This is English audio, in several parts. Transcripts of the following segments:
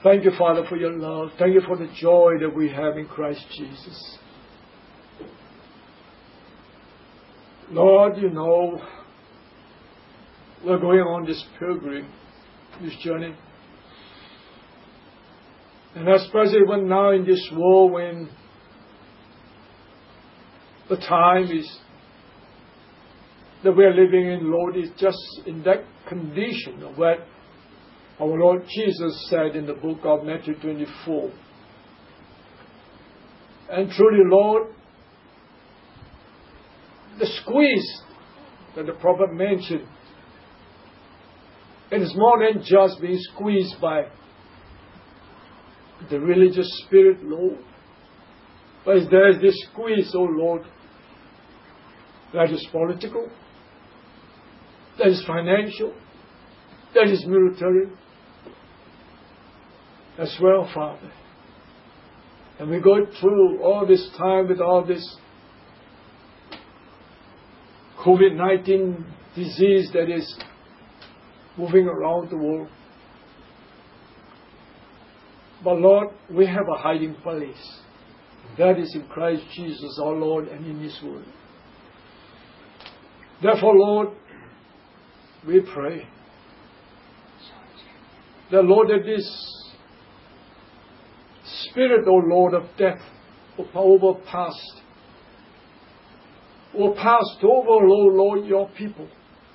Thank you, Father, for your love. Thank you for the joy that we have in Christ Jesus. Lord, you know, we're going on this pilgrim, this journey. And especially even now in this world when the time is that we are living in, Lord, is just in that condition of what our Lord Jesus said in the book of Matthew 24. And truly, Lord, the squeeze that the prophet mentioned, it is more than just being squeezed by the religious spirit, Lord. But there is this squeeze, oh Lord, that is political, that is financial, that is military as well, Father. And we go through all this time with all this COVID-19 disease that is moving around the world. But Lord, we have a hiding place. That is in Christ Jesus our Lord and in His Word. Therefore, Lord, we pray that, Lord, that this spirit, O Lord, of death will pass over, Lord, your people.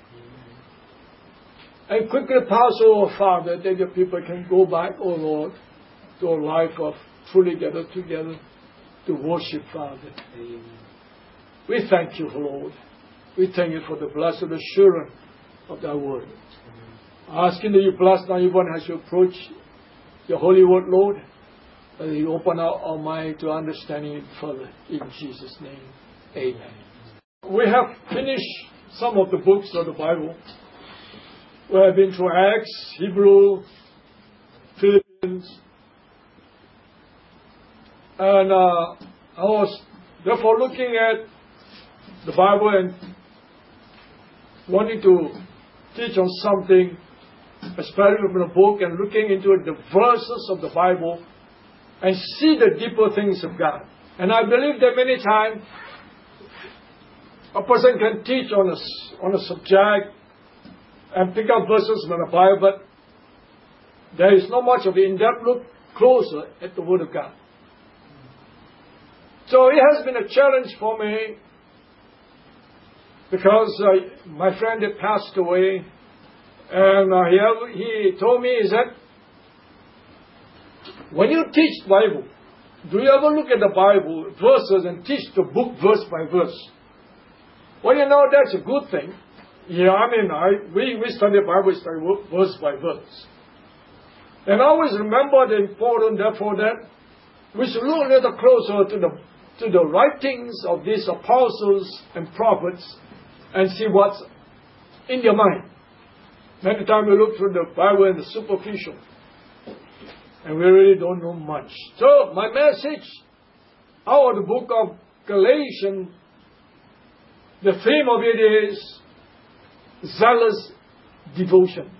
And quickly pass over, Father, that your people can go back, O Lord, to a life of truly gathered together to worship, Father. Amen. We thank you, Lord. We thank you for the blessed assurance of thy word. Asking that you bless now everyone as you approach your holy word, Lord, that you open our mind to understanding it further. In Jesus' name, amen. We have finished some of the books of the Bible. We have been through Acts, Hebrew, Philippians, and I was therefore looking at the Bible and wanting to teach on something, especially from the book, and looking into the verses of the Bible and see the deeper things of God. And I believe that many times a person can teach on a subject and pick up verses from the Bible, but there is not much of an in-depth look closer at the Word of God. So it has been a challenge for me because my friend had passed away, and he told me is that when you teach the Bible, do you ever look at the Bible verses and teach the book verse by verse? Well, you know, that's a good thing. Yeah, I mean, we study the Bible verse by verse. And always remember the importance, therefore, that we should look a little closer to the writings of these apostles and prophets and see what's in their mind. Many times we look through the Bible and the superficial, and we really don't know much. So my message out of the book of Galatians, the theme of it is zealous devotion.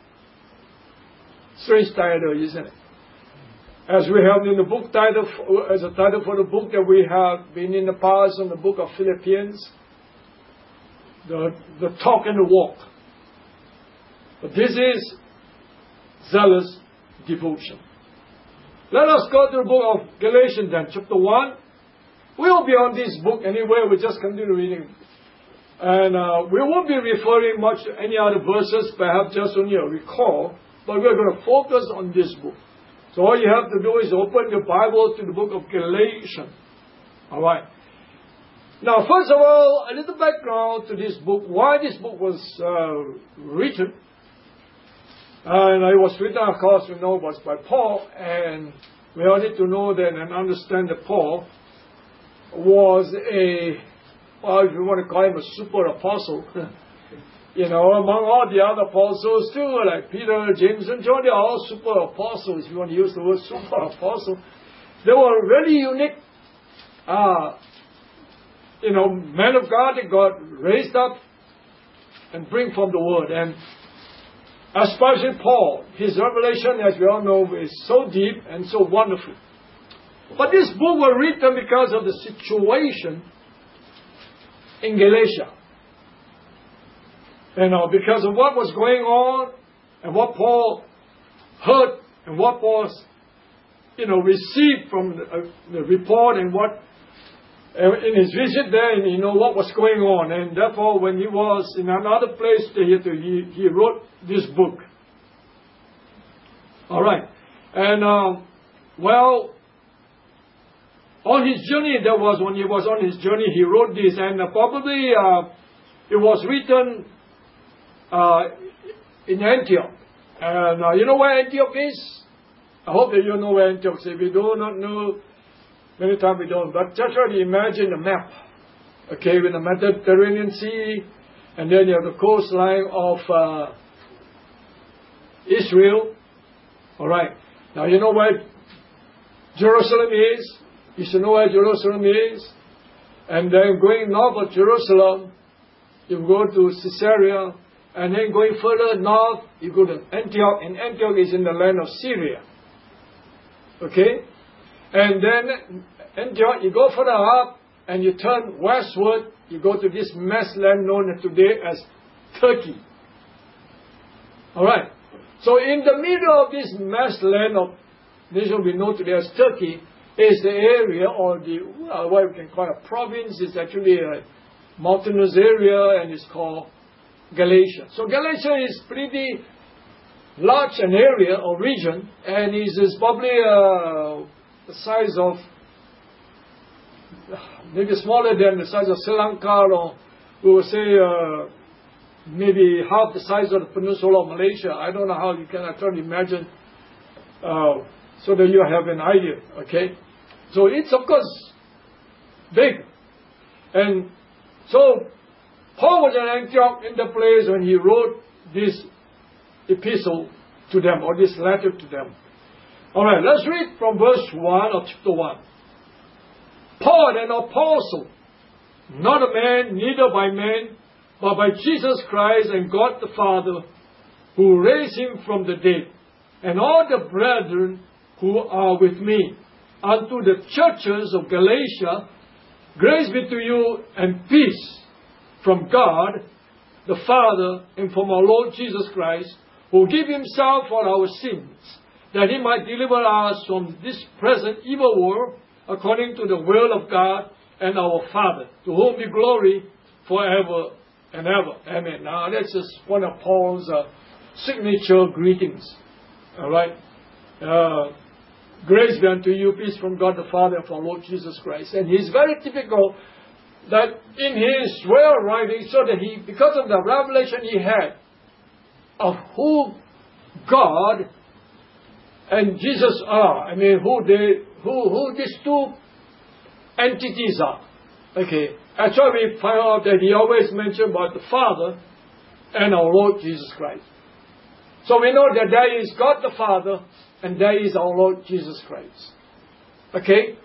Strange title, isn't it? As we have in the book title, as a title for the book that we have been in the past on the book of Philippians, the talk and the walk. But this is zealous devotion. Let us go to the book of Galatians then, chapter 1. We'll be on this book anyway, we just continue reading. And we won't be referring much to any other verses, perhaps just only a recall, but we're going to focus on this book. So all you have to do is open your Bible to the book of Galatians. Alright. Now, first of all, a little background to this book, why this book was written. And it was written, of course, we know it was by Paul, and we all need to know that and understand that Paul was if you want to call him a super apostle, you know, among all the other apostles too, like Peter, James, and John, they are all super apostles, if you want to use the word super apostle. They were really unique, men of God that God raised up and bring from the Word. And especially Paul. His revelation, as we all know, is so deep and so wonderful. But this book was written because of the situation in Galatia. Because of what was going on and what Paul heard and what Paul received from the report and what in his visit there, and what was going on. And therefore, when he was in another place, he wrote this book. All right. And, on his journey, when he was on his journey, he wrote this. And probably it was written in Antioch. And you know where Antioch is? I hope that you know where Antioch is. If you do not know, many times we don't. But just try to imagine a map. Okay, with the Mediterranean Sea, and then you have the coastline of Israel. All right. Now you know where Jerusalem is. You should know where Jerusalem is. And then going north of Jerusalem, you go to Caesarea. And then going further north, you go to Antioch. And Antioch is in the land of Syria. Okay? And then Antioch, you go further up and you turn westward. You go to this vast land known today as Turkey. Alright. So in the middle of this vast land of nation we know today as Turkey is the area, or the what we can call a province. It's actually a mountainous area, and it's called Galatia. So Galatia is pretty large an area or region, and is probably the size of maybe smaller than the size of Sri Lanka, or we will say maybe half the size of the peninsula of Malaysia. I don't know how you can actually imagine, so that you have an idea. Okay, so it's of course big, and so Paul was in Antioch in the place when he wrote this epistle to them, or this letter to them. All right, let's read from verse 1 of chapter 1. Paul, an apostle, not a man, neither by man, but by Jesus Christ and God the Father, who raised him from the dead, and all the brethren who are with me, unto the churches of Galatia, grace be to you and peace from God the Father and from our Lord Jesus Christ, who gave himself for our sins, that he might deliver us from this present evil world, according to the will of God and our Father, to whom be glory forever and ever. Amen. Now that's just one of Paul's signature greetings. All right. Grace be unto you, peace from God the Father and from our Lord Jesus Christ. And he's very typical that in his way of writing, so that he, because of the revelation he had of who God and Jesus are, I mean, who these two entities are. Okay, that's why we find out that he always mentioned about the Father and our Lord Jesus Christ. So we know that there is God the Father and there is our Lord Jesus Christ. Okay,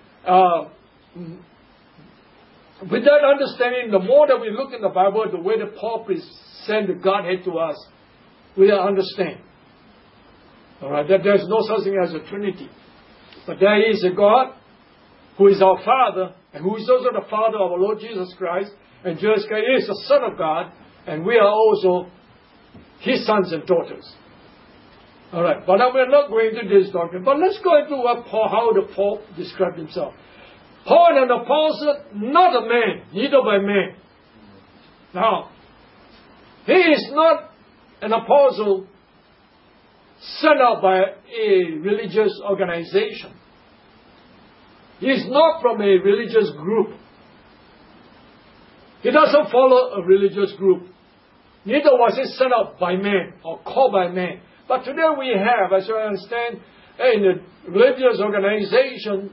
with that understanding, the more that we look in the Bible, the way that Paul presents the Godhead to us, we understand. All right, that there is no such thing as a Trinity, but there is a God who is our Father, and who is also the Father of our Lord Jesus Christ, and Jesus Christ is the Son of God, and we are also His sons and daughters. All right, but we're not going into this doctrine. But let's go into how the Paul described himself. Paul, an apostle, not a man, neither by man. Now, he is not an apostle sent out by a religious organization. He is not from a religious group. He doesn't follow a religious group. Neither was he sent out by man or called by man. But today we have, as you understand, in a religious organization,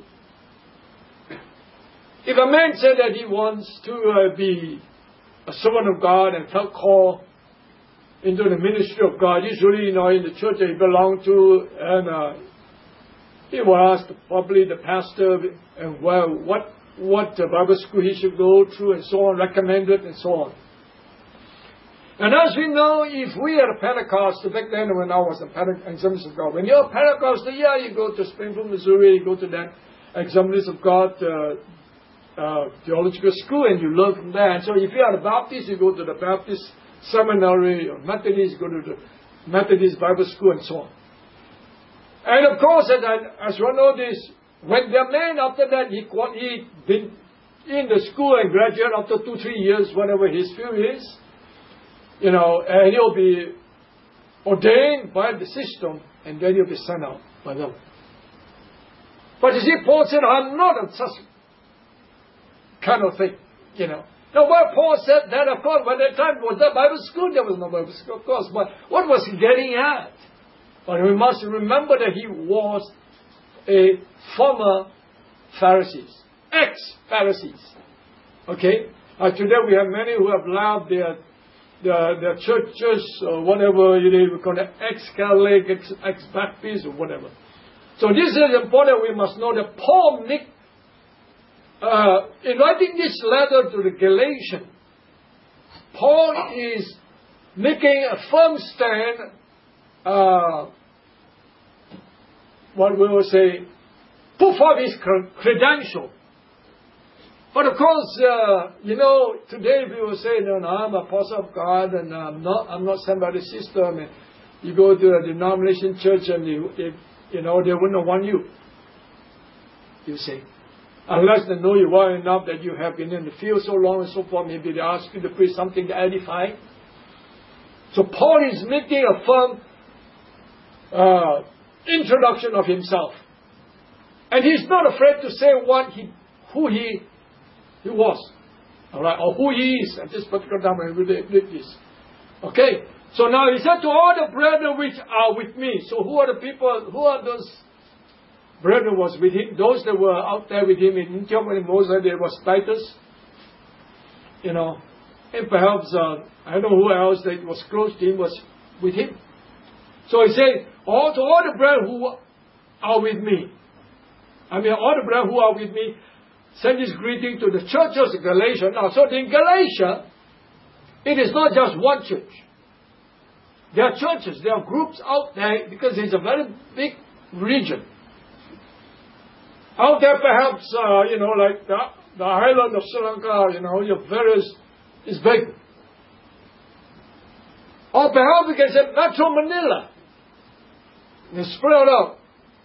if a man said that he wants to be a servant of God and felt called into the ministry of God, usually, in the church that he belonged to, and he will ask probably the pastor and what Bible school he should go through and so on, recommended and so on. And as we know, if we are a Pentecostal, back then when I was a Assemblies of God, when you're a Pentecostal, yeah, you go to Springfield, Missouri, you go to that Assemblies of God theological school and you learn from there. And so if you are a Baptist, you go to the Baptist seminary, or Methodist, you go to the Methodist Bible school and so on. And of course, as you know this, when the man after that, he been in the school and graduate after 2-3 years, whatever his field is, you know, and he'll be ordained by the system, and then he'll be sent out by them. But you see, Paul said, I'm not a such kind of thing, you know. Now, why Paul said that, of course, by that time, was that Bible school? There was no Bible school, of course. But what was he getting at? But we must remember that he was a former Pharisee, ex-Pharisees. Okay? Today we have many who have left their churches or whatever, we call it ex-Catholic, ex-Baptist or whatever. So this is important. We must know that Paul in writing this letter to the Galatians, Paul is making a firm stand, what we will say, put forth his credential. But of course, today we will say, no, I'm an apostle of God, and I'm not sent by the system. And you go to a denomination church, and they wouldn't want you. You see, unless they know you well enough that you have been in the field so long and so forth, maybe they ask you to preach something to edify. So Paul is making a firm introduction of himself, and he's not afraid to say who he was, all right, or who he is at this particular time when we read this. Okay, so now he said to all the brethren which are with me. So who are the people? Who are those brethren was with him? Those that were out there with him in Antioch when Moses, there was Titus, and perhaps I don't know who else that was close to him was with him. So he said, to all the brethren who are with me. All the brethren who are with me, send this greeting to the churches of Galatia. Now, so in Galatia, it is not just one church. There are churches, there are groups out there, because it's a very big region. Out there, perhaps, like the island of Sri Lanka, your various, is big. Or perhaps we can say Metro Manila. It's spread out.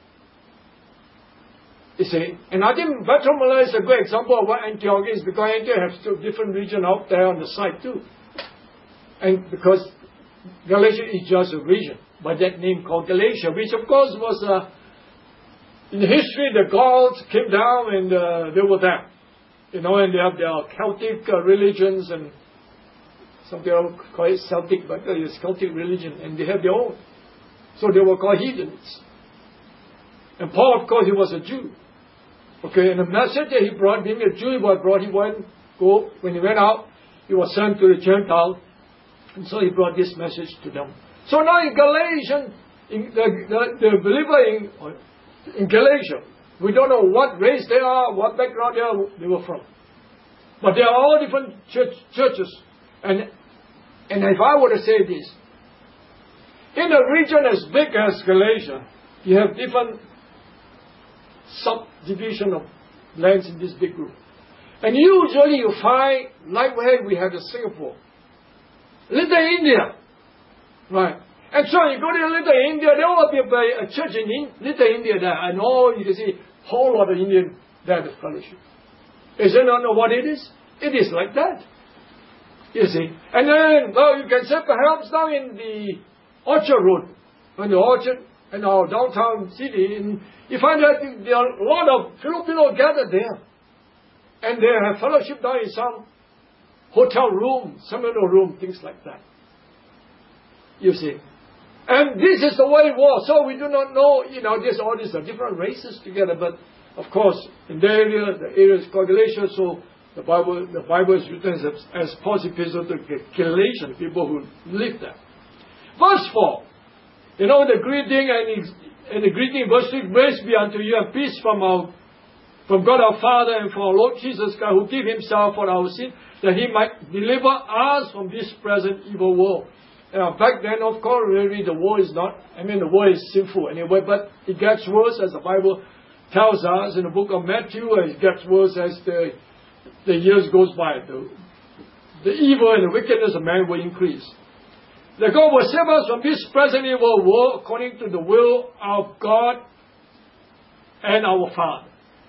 You see, and I think Metro Manila is a good example of what Antioch is, because Antioch has two different regions out there on the side too. And because Galatia is just a region, by that name called Galatia, which of course was, in history, the Gauls came down and they were there. And they have their Celtic religions, and some people call it Celtic, but it's Celtic religion, and they have their own. So they were called heathens. And Paul, of course, he was a Jew. Okay, and the message that he brought, being a Jew, when he went out, he was sent to the Gentiles, and so he brought this message to them. So now in Galatians, the believer in Galatia, we don't know what race they are, what background they were from. But they are all different churches. And if I were to say this, in a region as big as Galatia, you have different subdivision of lands in this big group. And usually you find, like where we have in Singapore, Little India. Right. And so you go to Little India, there will be a church in Little India there, and all you can see, whole lot of Indian there at the fellowship. Is it not what it is? It is like that. You see. And then, you can say perhaps now in the Orchard Road, on the Orchard, in our downtown city, and you find that there are a lot of Filipino gathered there. And they have fellowship down in some hotel room, seminar room, things like that. You see. And this is the way it was. So we do not know, all these are different races together. But, of course, in the area is called Galatia, so the Bible is written as Paul's epistle to Galatians, people who live there. Verse 4. The greeting and the greeting, verse 6, grace be unto you and peace from from God our Father and from our Lord Jesus Christ, who gave himself for our sin, that he might deliver us from this present evil world. Back then, of course, really the world is not, the world is sinful anyway, but it gets worse as the Bible tells us in the book of Matthew. It gets worse as the years goes by. The evil and the wickedness of man will increase. That God will save us from this present evil world according to the will of God and our Father.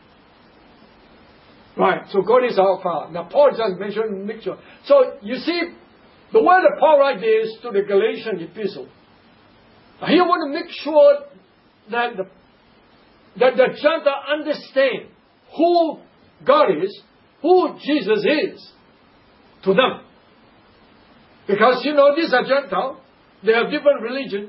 Right, so God is our Father. Now Paul just mentioned mixture. So you see, the way that Paul writes this to the Galatian epistle, he want to make sure that the Gentile understand who God is, who Jesus is to them. Because, these are Gentiles. They have different religion.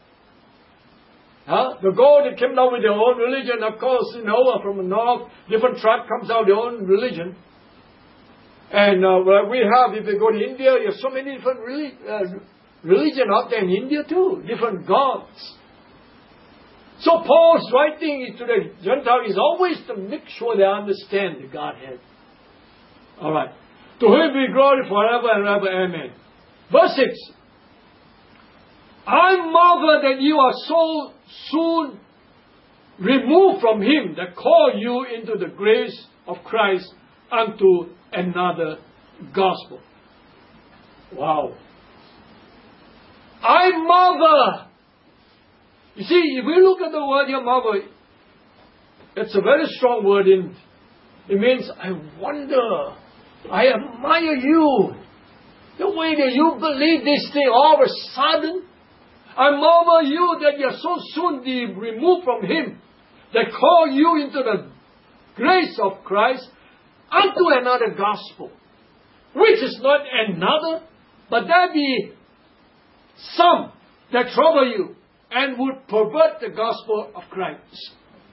The God that came down with their own religion, of course, from the north, different tribe comes out with their own religion. And we have, if you go to India, you have so many different religion out there in India too, different gods. So Paul's writing to the Gentile is always to make sure they understand the Godhead. Alright. To whom be glory forever and ever. Amen. Verse 6. I marvel that you are so soon removed from him that called you into the grace of Christ unto another gospel. Wow. I marvel. You see, if we look at the word here, marvel, it's a very strong word. It means, I wonder, I admire you. The way that you believe this thing all of a sudden, I marvel you that you are so soon be removed from him that call you into the grace of Christ unto another gospel, which is not another, but there be some that trouble you and would pervert the gospel of Christ.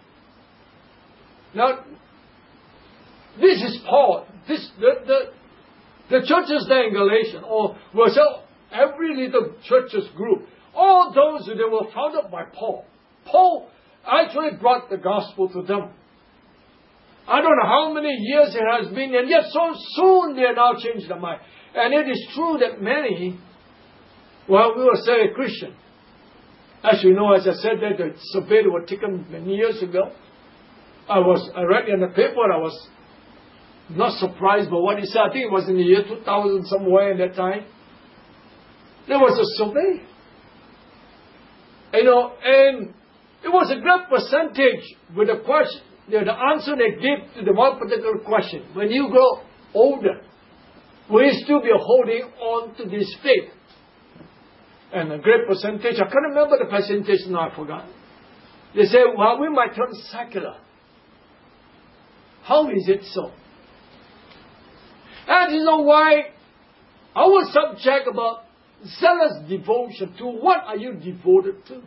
Now, this is Paul. The churches there in Galatia, or every little churches group, all those that were founded by Paul. Paul actually brought the gospel to them. I don't know how many years it has been, and yet so soon they now changed their mind. And it is true that many, we will say Christian. As you know, as I said, that the survey was taken many years ago. I read in the paper, I was not surprised by what he said. I think it was in the year 2000, somewhere in that time. There was a survey. And it was a great percentage with the question, the answer they gave to the one particular question. When you grow older, will you still be holding on to this faith? And a great percentage, I can't remember the percentage now, I forgot. They say, well, we might turn secular. How is it so? And you know why? Our subject about zealous devotion. To what are you devoted to?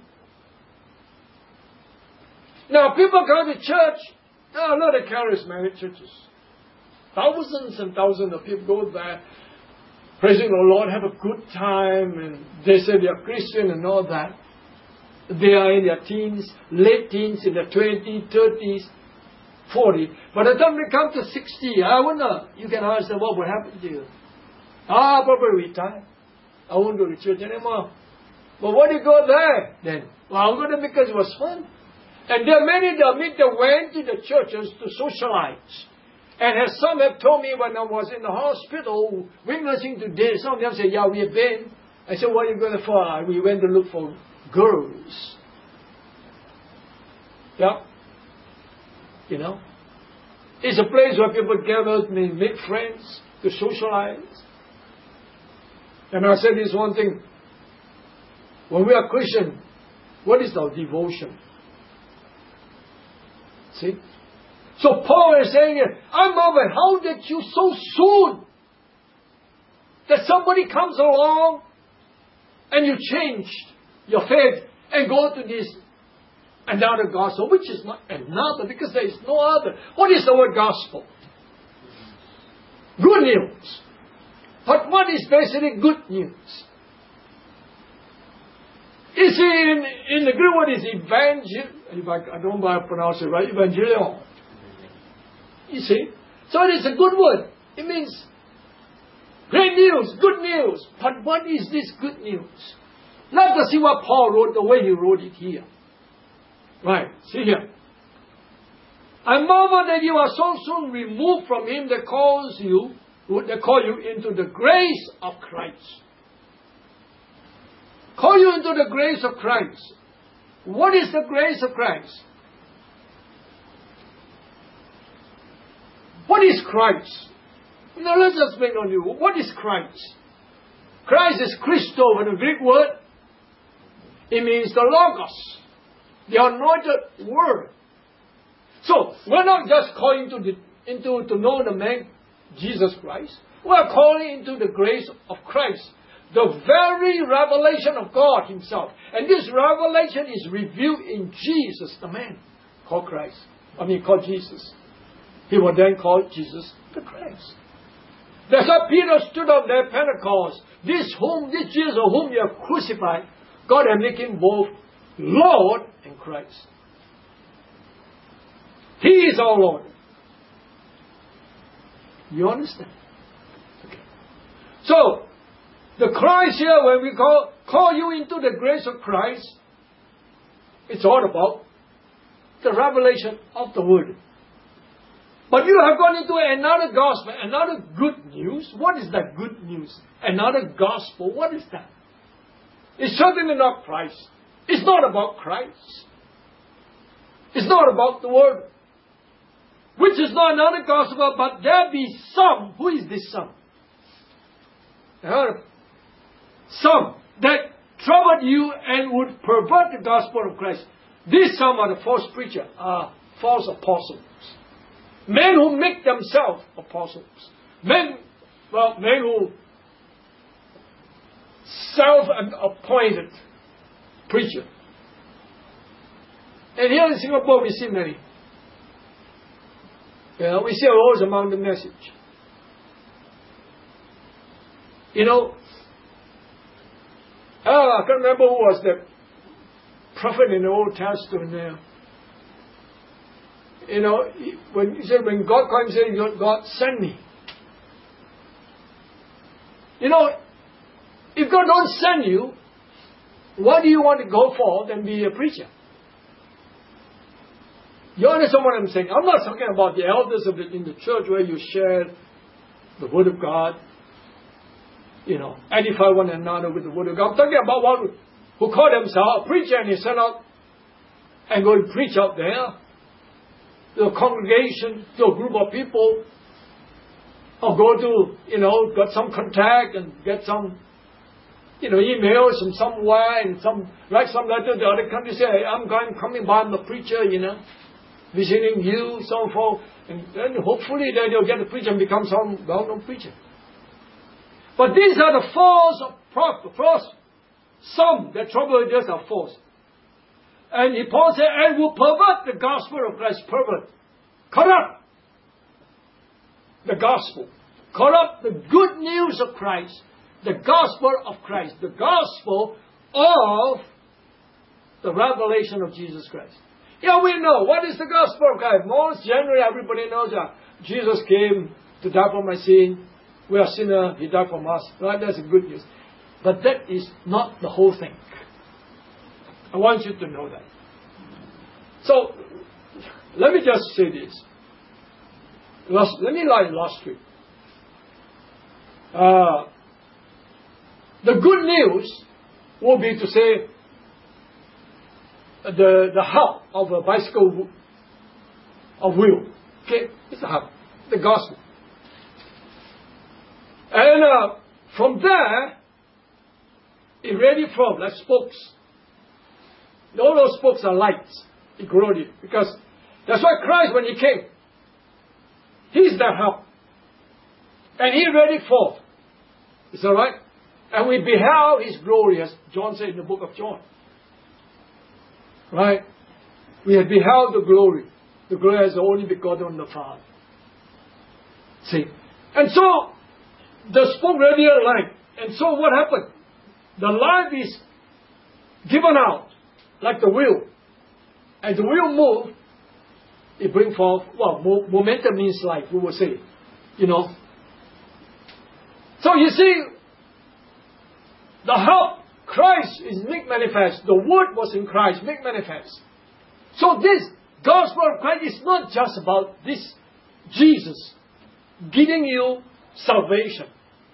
Now, people go to church. There are a lot of charismatic churches. Thousands and thousands of people go there, praising the Lord, have a good time, and they say they are Christian and all that. They are in their teens, late teens, in their 20s, 30s, 40. By the time they come to 60, I wonder, you can ask them, what will happen to you? Probably retire. I won't go to church anymore. But why do you go there then? Well, I'm going to because it was fun. And there are many that went to the churches to socialize. And as some have told me when I was in the hospital witnessing to this, some of them say, yeah, we have been. I said, what are you going for? We went to look for girls. Yeah. It's a place where people gather, make friends, to socialize. And I said this one thing. When we are Christian, what is our devotion? See? So Paul is saying, I marvel, how did you so soon that somebody comes along and you changed your faith and go to this another gospel, which is not another, because there is no other. What is the word gospel? Good news. But what is basically good news? You see, in the Greek word is evangel. I don't know if I pronounce it right. Evangelion. You see? So it is a good word. It means great news, good news. But what is this good news? Let us see what Paul wrote, the way he wrote it here. Right, see here. I marvel that you are so soon removed from him that call you into the grace of Christ. Call you into the grace of Christ. What is the grace of Christ? What is Christ? Now let's just make on you. What is Christ? Christ is Christo in the Greek word. It means the Logos, the anointed word. So we're not just calling to know the man Jesus Christ. We're calling into the grace of Christ, the very revelation of God Himself. And this revelation is revealed in Jesus, the man called Christ. Called Jesus. He was then called Jesus the Christ. That's why Peter stood up there at Pentecost. This Jesus whom you have crucified, God has made Him both Lord and Christ. He is our Lord. You understand? Okay. So, the Christ here, when we call you into the grace of Christ, it's all about the revelation of the Word. But you have gone into another gospel, another good news. What is that good news? Another gospel. What is that? It's certainly not Christ. It's not about Christ. It's not about the Word. Which is not another gospel, but there be some. Who is this some? Some that troubled you and would pervert the gospel of Christ. These some are the false preachers, false apostles. Men who make themselves apostles. Men who self-appointed preacher. And here in Singapore we see many. We see a rose among the message. I can't remember who was the prophet in the Old Testament there. When he said, when God called him, he said, God send me. If God don't send you, what do you want to go for than be a preacher? You understand what I'm saying? I'm not talking about the elders in the church where you share the Word of God, edify one another with the Word of God. I'm talking about one who call themselves a preacher and he set out and go and preach out there to a congregation, to a group of people, or go to, got some contact and get some, emails from somewhere and write some letter to the other country, say, hey, I'm coming by, I'm a preacher, visiting you, so forth, and then hopefully then you'll get a preacher and become some well-known preacher. But these are the false prophets. Some that trouble just are false. And Paul said, and will pervert the gospel of Christ. Pervert. Corrupt the gospel. Corrupt the good news of Christ. The gospel of Christ. The gospel of the revelation of Jesus Christ. Yeah, we know. What is the gospel of Christ? Most generally, everybody knows that Jesus came to die for my sin. We are sinners. He died for us. Right? That's the good news. But that is not the whole thing. I want you to know that. So, let me just say this. Let me illustrate. The good news will be to say the hub of a bicycle of wheel. Okay? It's the hub. The gospel. And from there, it really from like spokes. All those spokes are lights. It glowed it. Because that's why Christ, when He came, He's the help. And He ready forth. Is that right? And we beheld His glory, as John said in the book of John. Right? We have beheld the glory. The glory as the only begotten of the Father. See? And so, the spoke radiant light. And so what happened? The light is given out like the wheel. And the wheel moves, it brings forth, well, momentum means life, we will say. You know. So you see, the help, Christ is made manifest. The Word was in Christ, made manifest. So this gospel of Christ is not just about this Jesus giving you salvation.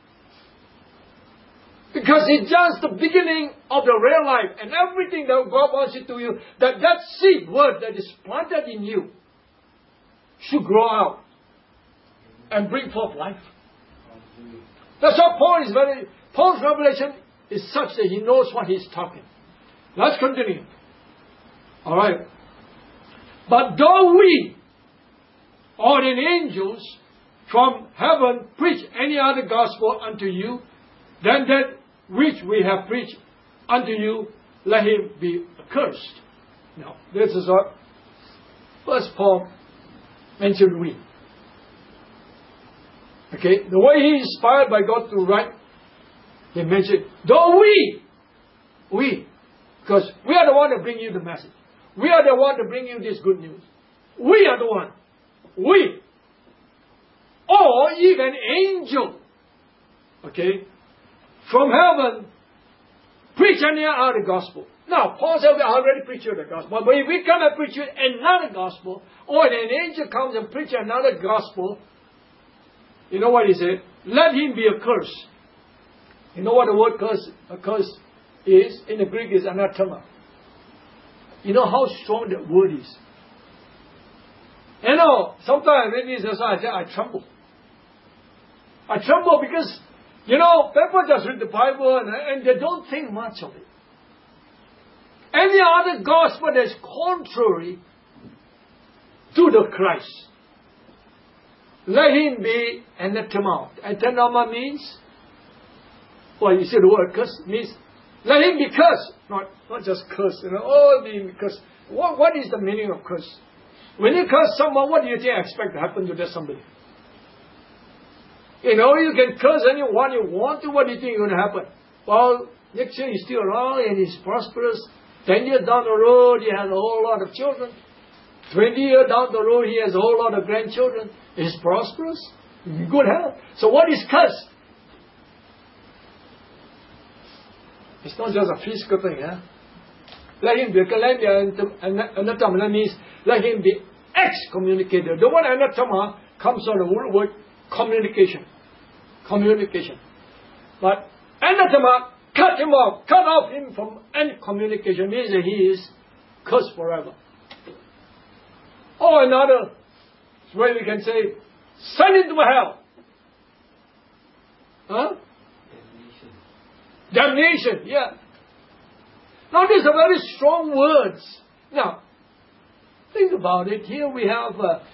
Because it's just the beginning of the real life, and everything that God wants it to you, that seed word that is planted in you should grow out and bring forth life. That's why Paul's revelation is such that he knows what he's talking. Let's continue. Alright. But though we or the angels from heaven preach any other gospel unto you than that which we have preached unto you, let him be accursed. Now, this is what first Paul mentioned we. Okay, the way he is inspired by God to write, he mentioned, though we, because we are the one to bring you the message. We are the one to bring you this good news. We are the one. We. Or even angel. Okay. From heaven, preach any other gospel. Now, Paul said we already preach you the gospel. But if we come and preach you another gospel, or an angel comes and preach another gospel, you know what he said? Let him be accursed. You know what the word curse is? In the Greek is anathema. You know how strong that word is. You know, sometimes I read this as I say, I tremble. I tremble because, you know, people just read the Bible and they don't think much of it. Any other gospel that's contrary to the Christ, let him be anathema. Anathema means, well, you see the word curse means, let him be cursed. Not just curse, you know, oh, being cursed. What is the meaning of curse? When you curse someone, what do you think I expect to happen to that somebody? You know, you can curse anyone you want to, what do you think is going to happen? Well, next year he's still around and he's prosperous. 10 years down the road, he has a whole lot of children. 20 years down the road, he has a whole lot of grandchildren. He's prosperous, in good health. So what is curse? It's not just a physical thing, huh? Let him be anathema. That means let him be excommunicated. The word anathema comes from the word communication. Communication. But anathema, cut him off. Cut off him from any communication. Means that he is cursed forever. Or another way we can say, send him to hell. Huh? Damnation, yeah. Now these are very strong words. Now, think about it. Here we have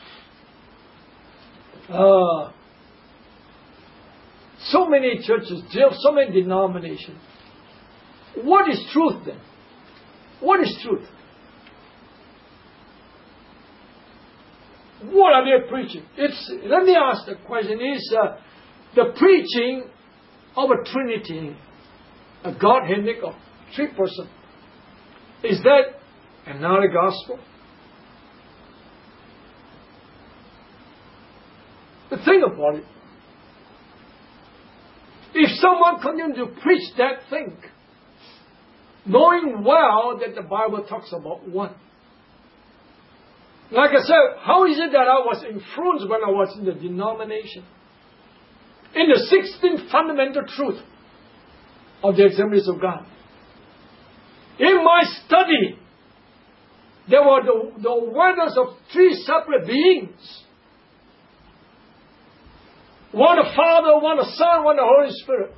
so many churches, so many denominations. What is truth then? What is truth? What are they preaching? Let me ask the question, is the preaching of a Trinity, a Godhead of three persons, is that another gospel? But think about it. If someone continues to preach that thing, knowing well that the Bible talks about one. Like I said, how is it that I was influenced when I was in the denomination? In the 16th fundamental truth of the Assemblies of God. In my study, there were the awareness of three separate beings. One the Father, one the Son, one the Holy Spirit.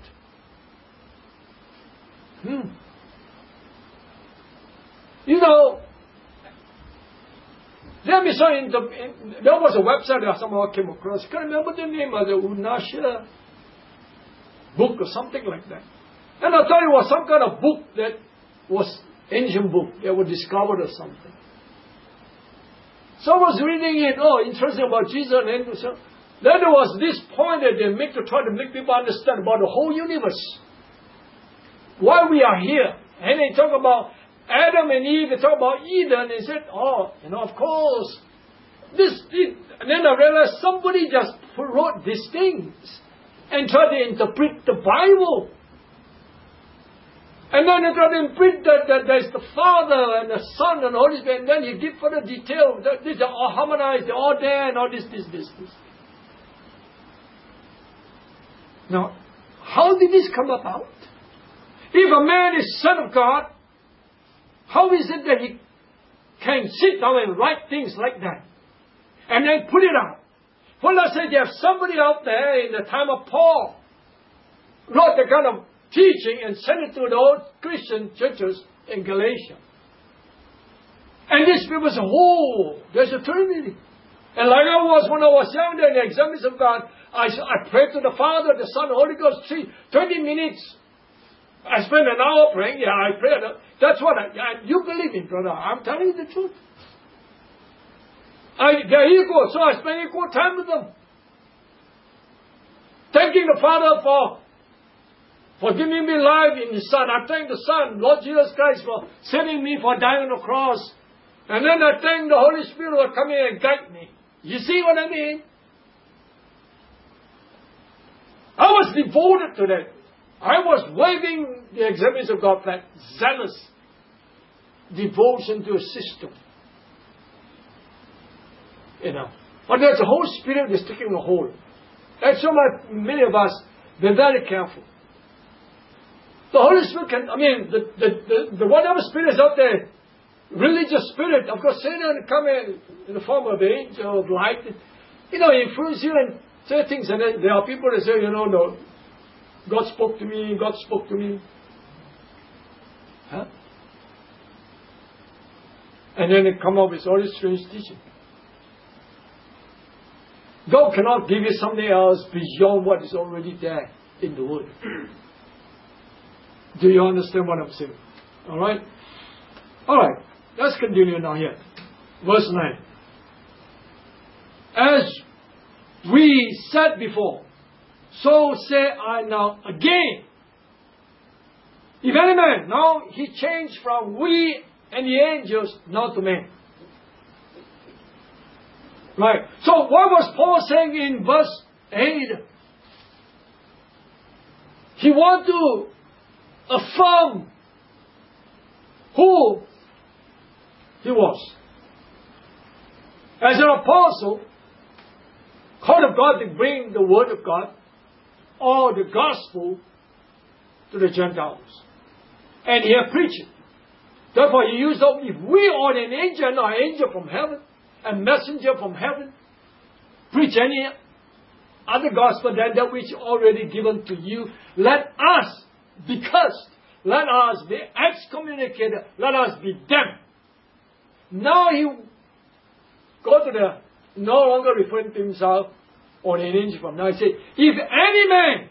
You know, let me say, there was a website that somehow came across. I can't remember the name of the Unasha book or something like that. And I thought it was some kind of book that was ancient book that was discovered or something. So I was reading it, interesting about Jesus, and then there was this point that they make to try to make people understand about the whole universe. Why we are here. And they talk about Adam and Eve, they talk about Eden, and they said, of course, And then I realized somebody just wrote these things and tried to interpret the Bible. And then they tried to interpret that there's the Father and the Son and the Holy Spirit, and then you give further detail. These are all harmonized, they're all there, and all this. Now, how did this come about? If a man is Son of God, how is it that he can sit down and write things like that? And then put it out. Well, let's say you have somebody out there in the time of Paul wrote the kind of teaching and sent it to the old Christian churches in Galatia. And these people say, oh, there's a Trinity. And like I was when I was younger in the Assemblies of God, I prayed to the Father, the Son, the Holy Ghost, 20 minutes. I spent an hour praying. Yeah, I prayed. That's what you believe in, brother. I'm telling you the truth. They're equal, so I spend equal time with them. Thanking the Father for giving me life in His Son. I thank the Son, Lord Jesus Christ, for saving me, for dying on the cross. And then I thank the Holy Spirit for coming and guide me. You see what I mean? I was devoted to that. I was waving the Assemblies of God flag, zealous devotion to a system. You know. But there's the Holy Spirit is taking a hold. And so many of us, be very careful. The Holy Spirit can, the whatever spirit is out there, religious spirit, of course, Satan come in the form of the angel of light, influence you and say things, and then there are people that say, no, God spoke to me. Huh? And then they come up with all this strange teaching. God cannot give you something else beyond what is already there in the Word. Do you understand what I'm saying? Alright? Alright, let's continue now here. Verse 9. As we said before, so say I now again. If any man, now he changed from we and the angels now to men. Right. So what was Paul saying in verse 8? He wanted to affirm who he was. As an apostle, called of God to bring the word of God or the gospel to the Gentiles. And he had preached it. Therefore he used up, if we or an angel from heaven, a messenger from heaven, preach any other gospel than that which already given to you, let us be cursed. Let us be excommunicated. Let us be damned. Now he go to the, no longer referring to himself or an angel from. Now he said, if any man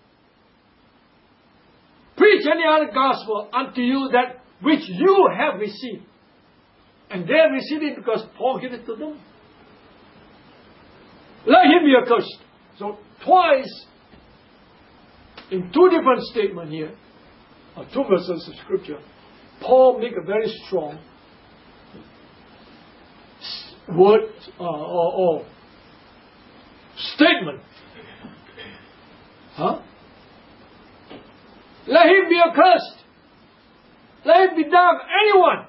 preach any other gospel unto you that which you have received, and they received it because Paul gave it to them, let him be accursed. So twice, in two different statements here, or two verses of scripture, Paul make a very strong word or statement. Huh? Let him be accursed. Let him be damned. Anyone.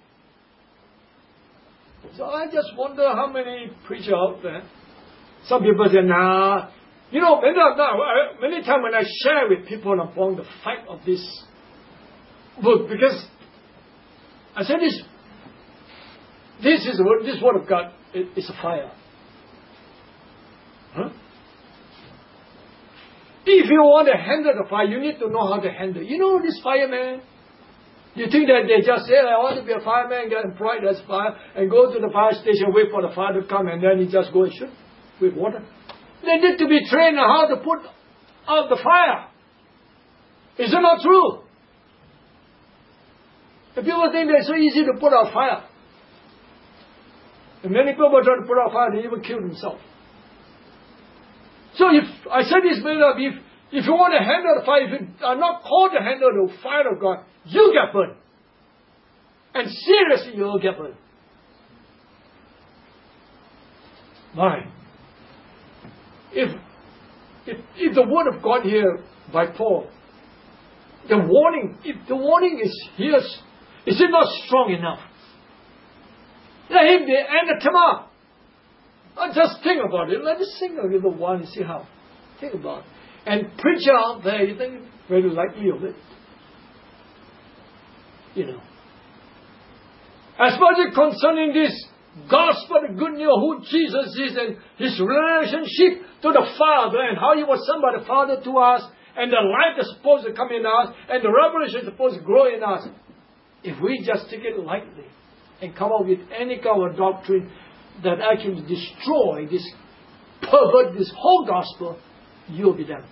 So I just wonder how many preachers out there. Some people say, nah. Many times when I share with people upon the fact of this book, because I said this word of God is a fire. Huh? If you want to handle the fire, you need to know how to handle it. You know this fireman? You think that they just say, I want to be a fireman, get employed as fire, and go to the fire station, wait for the fire to come, and then you just go and shoot with water. They need to be trained on how to put out the fire. Is it not true? The people think that it's so easy to put out fire. And many people try to put out fire, they even kill themselves. So if I said this, if you want to handle the fire, if you are not called to handle the fire of God, you get burned. And seriously, you will get burned. My, if the word of God here by Paul, the warning, if the warning is here, is it not strong enough? Let him be anathema. Just think about it. Let us sing a little while and see how. Think about it. And preacher out there, you think very lightly of it. You know. Especially concerning this gospel, the good news, who Jesus is and his relationship to the Father and how he was sent by the Father to us and the light is supposed to come in us and the revelation is supposed to grow in us. If we just take it lightly and come up with any kind of doctrine that actually destroy this, pervert this whole gospel, you'll be damned.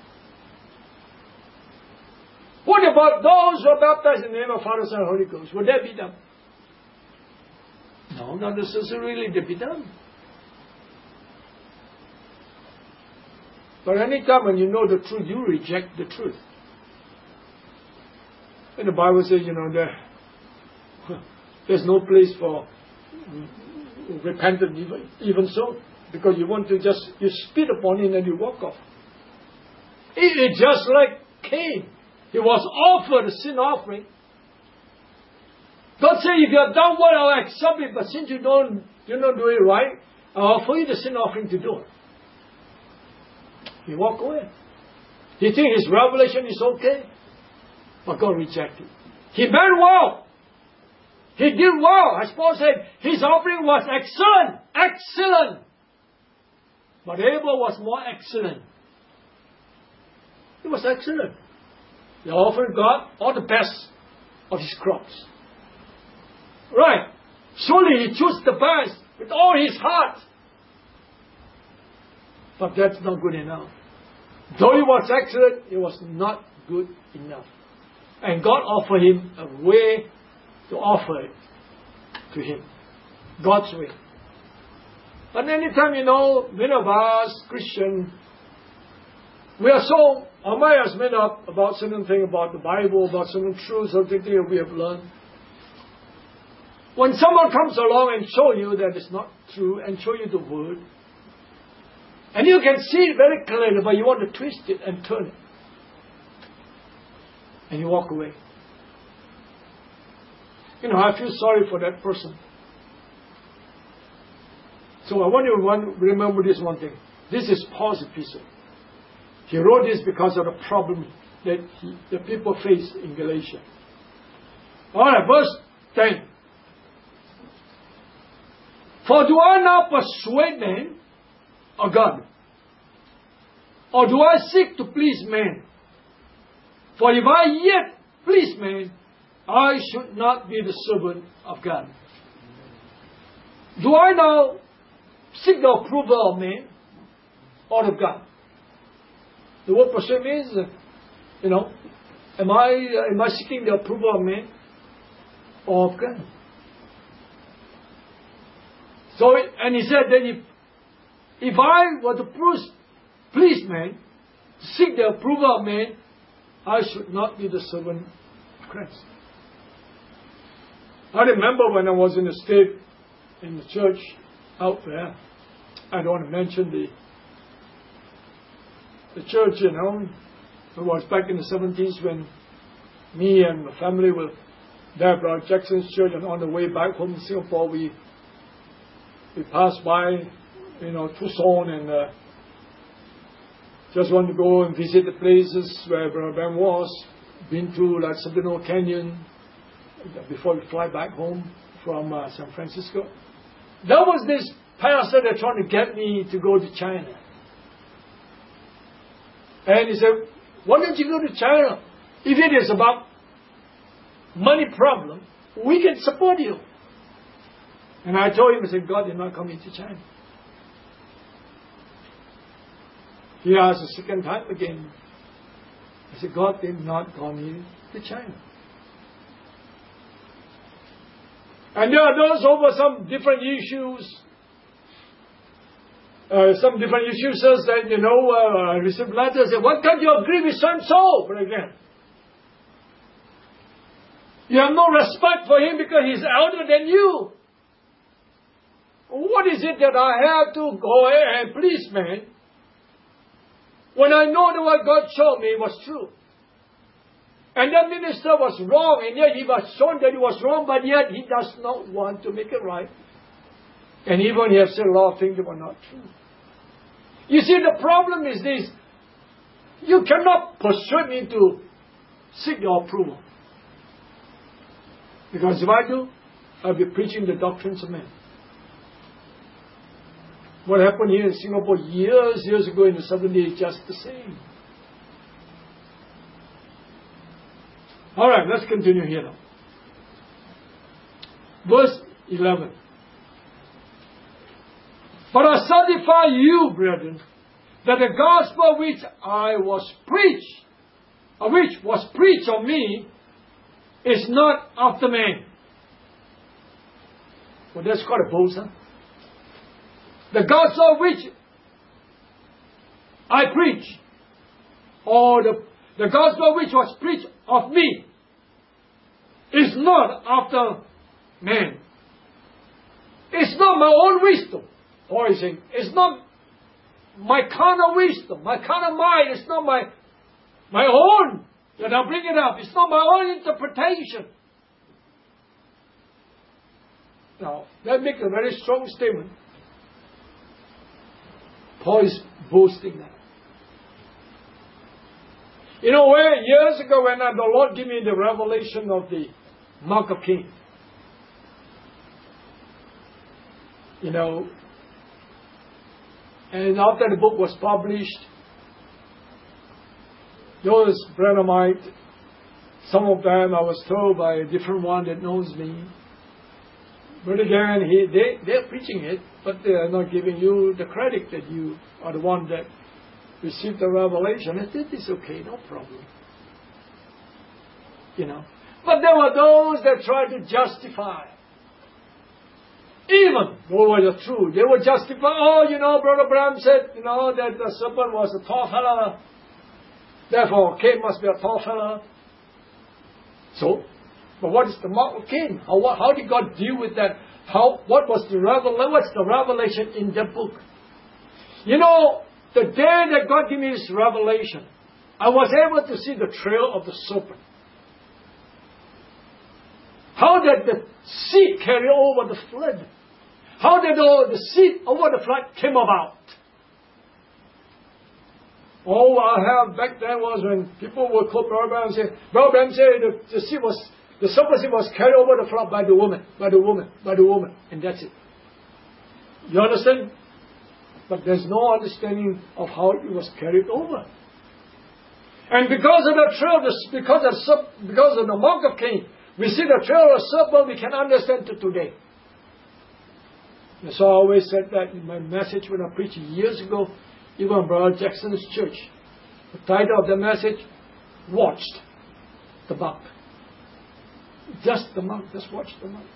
What about those who are baptized in the name of Father, Son, and Holy Ghost? Would that be done? No, not necessarily to be done. But any time when you know the truth, you reject the truth. And the Bible says, you know, there's no place for repentance even so. Because you want to you spit upon it and you walk off. It is just like Cain. He was offered a sin offering. God said, if you have done what, I'll accept it. But since you don't do it right, I'll offer you the sin offering to do it. He walked away. He think his revelation is okay. But God rejected. He meant well. He did well. As Paul said, his offering was excellent. Excellent. But Abel was more excellent. It was excellent. He offered God all the best of his crops. Right. Surely he chose the best with all his heart. But that's not good enough. Though it was excellent, it was not good enough. And God offered him a way to offer it to him. God's way. And anytime, many of us, Christians, we are so, our mind is made up about certain things about the Bible, about certain truths, certain things we have learned. When someone comes along and show you that it's not true and show you the word, and you can see it very clearly, but you want to twist it and turn it. And you walk away. I feel sorry for that person. So I want you to remember this one thing. This is Paul's epistle. He wrote this because of the problem that the people face in Galatia. Alright, verse 10. For do I now persuade men or God? Or do I seek to please men? For if I yet please men, I should not be the servant of God. Do I now seek the approval of men or of God? The word persuade means, am I seeking the approval of men or of God? So, and he said that if I were to please men, seek the approval of men, I should not be the servant of Christ. I remember when I was in the States, in the church out there, I don't want to mention the church, it was back in the 70s when me and my family were there at Brother Jackson's church, and on the way back home in Singapore, we passed by, Tucson, and just want to go and visit the places where Brother Ben was. Been to like Sabino Canyon before we fly back home from San Francisco. There was this pastor that trying to get me to go to China. And he said, why don't you go to China? If it is about money problem, we can support you. And I told him, I said, God did not call me to China. He asked the second time again. I said, God did not call me to China. And there are those over some different issues. Says that, received letters, say, why can't you agree with so-and-so, for example? You have no respect for him because he's elder than you. What what is it that I have to go and please man when I know that what God showed me was true? And that minister was wrong, and yet he was shown that he was wrong, but yet he does not want to make it right. And even he has said a lot of things that were not true. You see, the problem is this. You cannot persuade me to seek your approval. Because if I do, I'll be preaching the doctrines of men. What happened here in Singapore years ago in the 70s is just the same. Alright, let's continue here now. Verse 11. But I certify you, brethren, that the gospel which was preached of me, is not after man. Well, that's quite a boast, huh? The gospel which I preach, or the gospel which was preached of me, is not after man. It's not my own wisdom. Or is saying, it's not my kind of wisdom, my kind of mind. It's not my own that I bring it up. It's not my own interpretation. Now, that makes a very strong statement. Paul is boasting that. You know, years ago when the Lord gave me the revelation of the Mark of Cain, you know, and after the book was published, those Branhamite, some of them I was told by a different one that knows me. But again, they're preaching it, but they are not giving you the credit that you are the one that received the revelation. I said, it's okay, no problem. You know. But there were those that tried to justify. Even though it was true, they would justify, Brother Branham said, that the serpent was a tall fella. Therefore, Cain must be a tall fella. So, but what is the mark of Cain? How did God deal with that? What's the revelation in the book? You know, the day that God gave me this revelation, I was able to see the trail of the serpent. How did the seed carry over the flood? How did the seed over the flood came about? All I have back then was when people would quote Brother Branham and say, Brother Branham said the serpent seed was carried over the flood by the woman, and that's it. You understand? But there's no understanding of how it was carried over. And because of the trail, because of the mark of Cain, we see the trail of the serpent, we can understand it today. And so I always said that in my message when I preached years ago, even Brother Jackson's church. The title of the message, Watched the Mark. Just the mark, just watch the mark.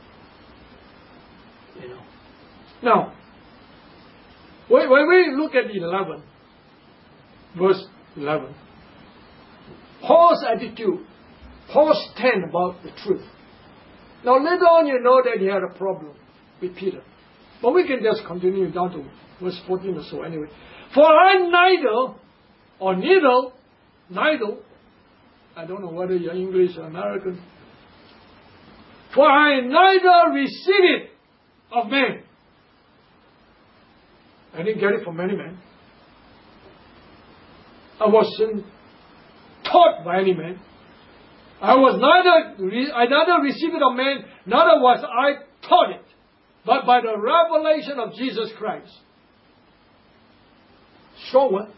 You know. Now, when we look at 11, verse 11, Paul's attitude, Paul's stand about the truth. Now later on you know that he had a problem with Peter. But we can just continue down to verse 14 or so anyway. For I neither, I don't know whether you're English or American, for I neither receive it of men. I didn't get it from any man. I wasn't taught by any man. I neither received it of men, neither was I taught it, but by the revelation of Jesus Christ. Strong one.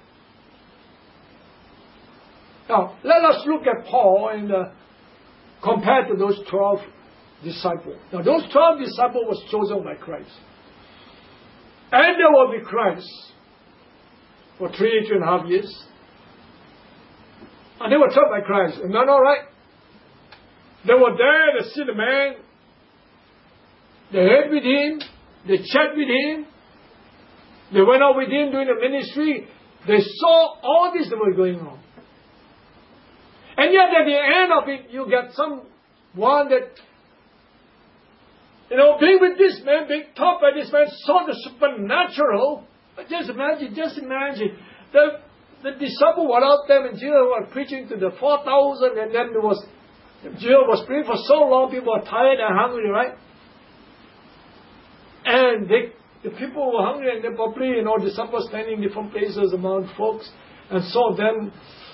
Now, let us look at Paul and compare to those 12 disciples. Now, those 12 disciples was chosen by Christ. And they were with Christ for 3.5 years. And they were taught by Christ. Am I not right? They were there, they see the man. They heard with him. They chat with him. They went out with him doing the ministry. They saw all this that was going on. And yet at the end of it, you get someone that being with this man, being taught by this man, saw the supernatural. Just imagine. The disciples were out there and Jesus was preaching to the 4,000, and then Jesus was preaching for so long, people were tired and hungry, right? And the people were hungry, and they probably, disciples standing in different places among folks, and saw them,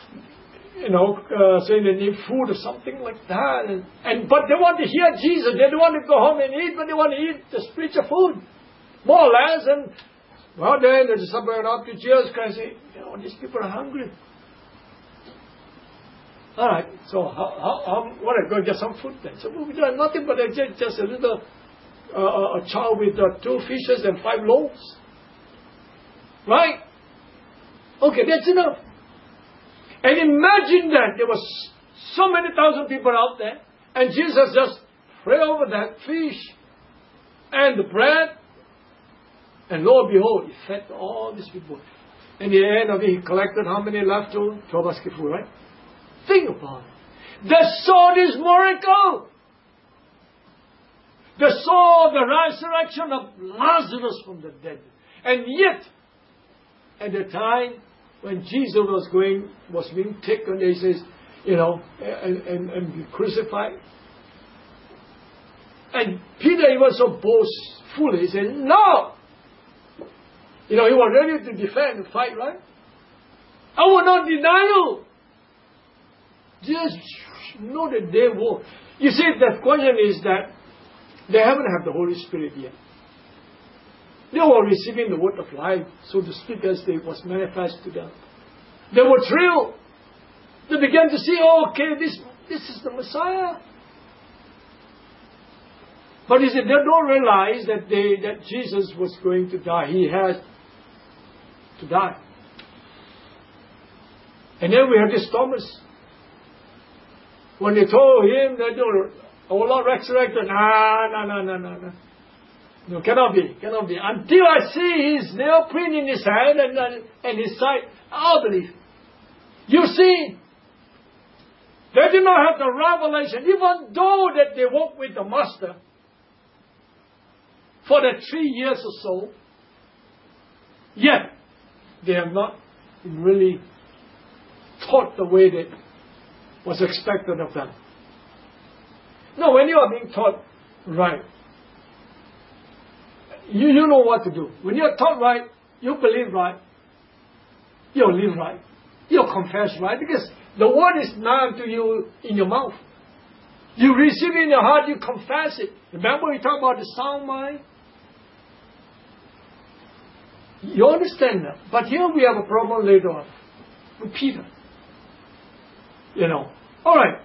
saying they need food or something like that. But they want to hear Jesus. They don't want to go home and eat, but they want to eat the spiritual food, more or less. And then the disciples went up to Jesus Christ and said, these people are hungry. All right, so what are going to get some food then? So we don't have nothing but just a little a child with 2 fishes and 5 loaves. Right? Okay, that's enough. And imagine that there was so many thousand people out there, and Jesus just prayed over that fish and the bread, and lo and behold, he fed all these people. In the end of it, he collected how many left to 12 basketful, right? Think about it. They saw this miracle. They saw the resurrection of Lazarus from the dead. And yet, at the time when Jesus was being taken, he says, and be crucified. And Peter, he was so boastful, he said, no! He was ready to defend and fight, right? I will not deny you. Just know that they will. You see, the question is that they haven't had the Holy Spirit yet. They were receiving the word of life, so to speak, as it was manifest to them. They were thrilled. They began to see, okay, this is the Messiah. But they don't realize that Jesus was going to die. He had to die. And then we have this Thomas. When they told him that our Lord resurrected, no. No, cannot be. Until I see his nail print in his hand and his side, I'll believe. You see, they did not have the revelation, even though that they walked with the Master for the 3 years or so, yet they have not really taught the way that was expected of them. No, when you are being taught right, you know what to do. When you're taught right, you believe right, you'll live right, you'll confess right, because the word is nigh to you in your mouth. You receive it in your heart, you confess it. Remember we talked about the sound mind? You understand that. But here we have a problem later on with Peter. All right.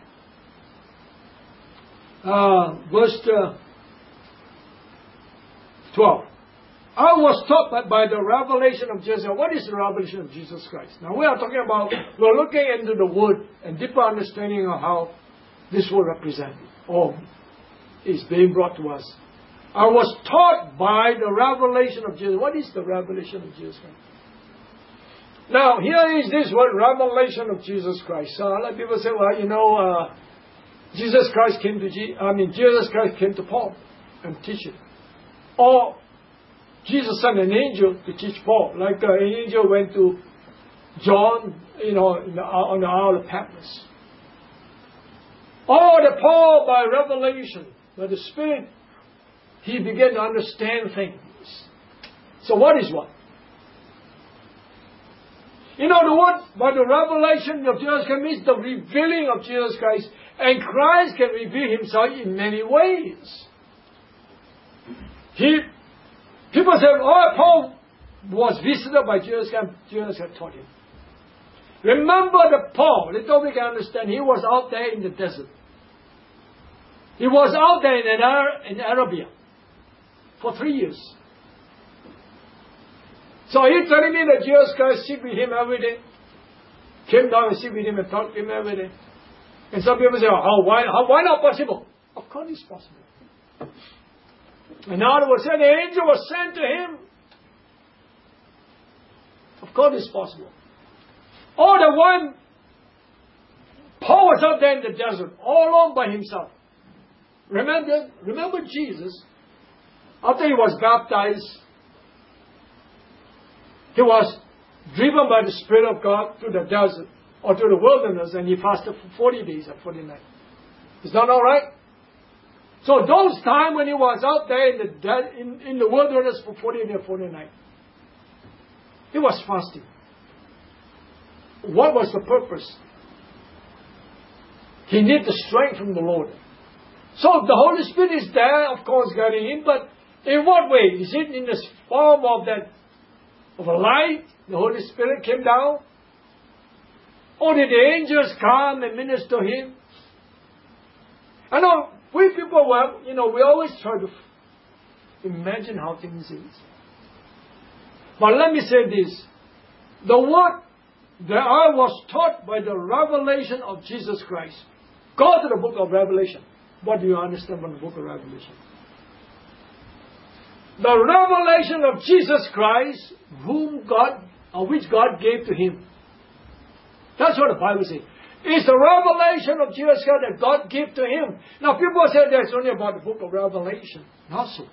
Verse 12. I was taught by the revelation of Jesus. What is the revelation of Jesus Christ? Now we're looking into the word and deeper understanding of how this word represented or is being brought to us. I was taught by the revelation of Jesus. What is the revelation of Jesus Christ? Now, here is this word, revelation of Jesus Christ. A lot of people say, Jesus Christ came to Paul and teach it. Or Jesus sent an angel to teach Paul, like an angel went to John, on the Isle of Patmos. Or the Paul by revelation, by the Spirit, he began to understand things. So what is what? The word by the revelation of Jesus Christ means the revealing of Jesus Christ. And Christ can reveal himself in many ways. People say, Paul was visited by Jesus Christ. Jesus had taught him. Remember the Paul, little we can understand, he was out there in the desert. He was out there in Arabia for 3 years. So are you telling me that Jesus Christ sit with him every day? Came down and sit with him and talked to him every day? And some people say, why not possible? Of course it's possible. In other words, the angel was sent to him. Of course it's possible. Or the one, Paul was out there in the desert, all alone by himself. Remember Jesus after he was baptized, he was driven by the Spirit of God to the desert or to the wilderness, and he fasted for 40 days and 40 nights. Is that all right? So those times when he was out there in the wilderness for 40 days and 40 nights, he was fasting. What was the purpose? He needed the strength from the Lord. So the Holy Spirit is there, of course, guiding him, but in what way? Is it in the form of a light? The Holy Spirit came down? Or did the angels come and minister to him? I know we people were, we always try to imagine how things is. But let me say this. The word that I was taught by the revelation of Jesus Christ. Go to the book of Revelation. What do you understand from the book of Revelation? The revelation of Jesus Christ, which God gave to him. That's what the Bible says. It's the revelation of Jesus Christ that God gave to him. Now people say that's only about the book of Revelation. Not so.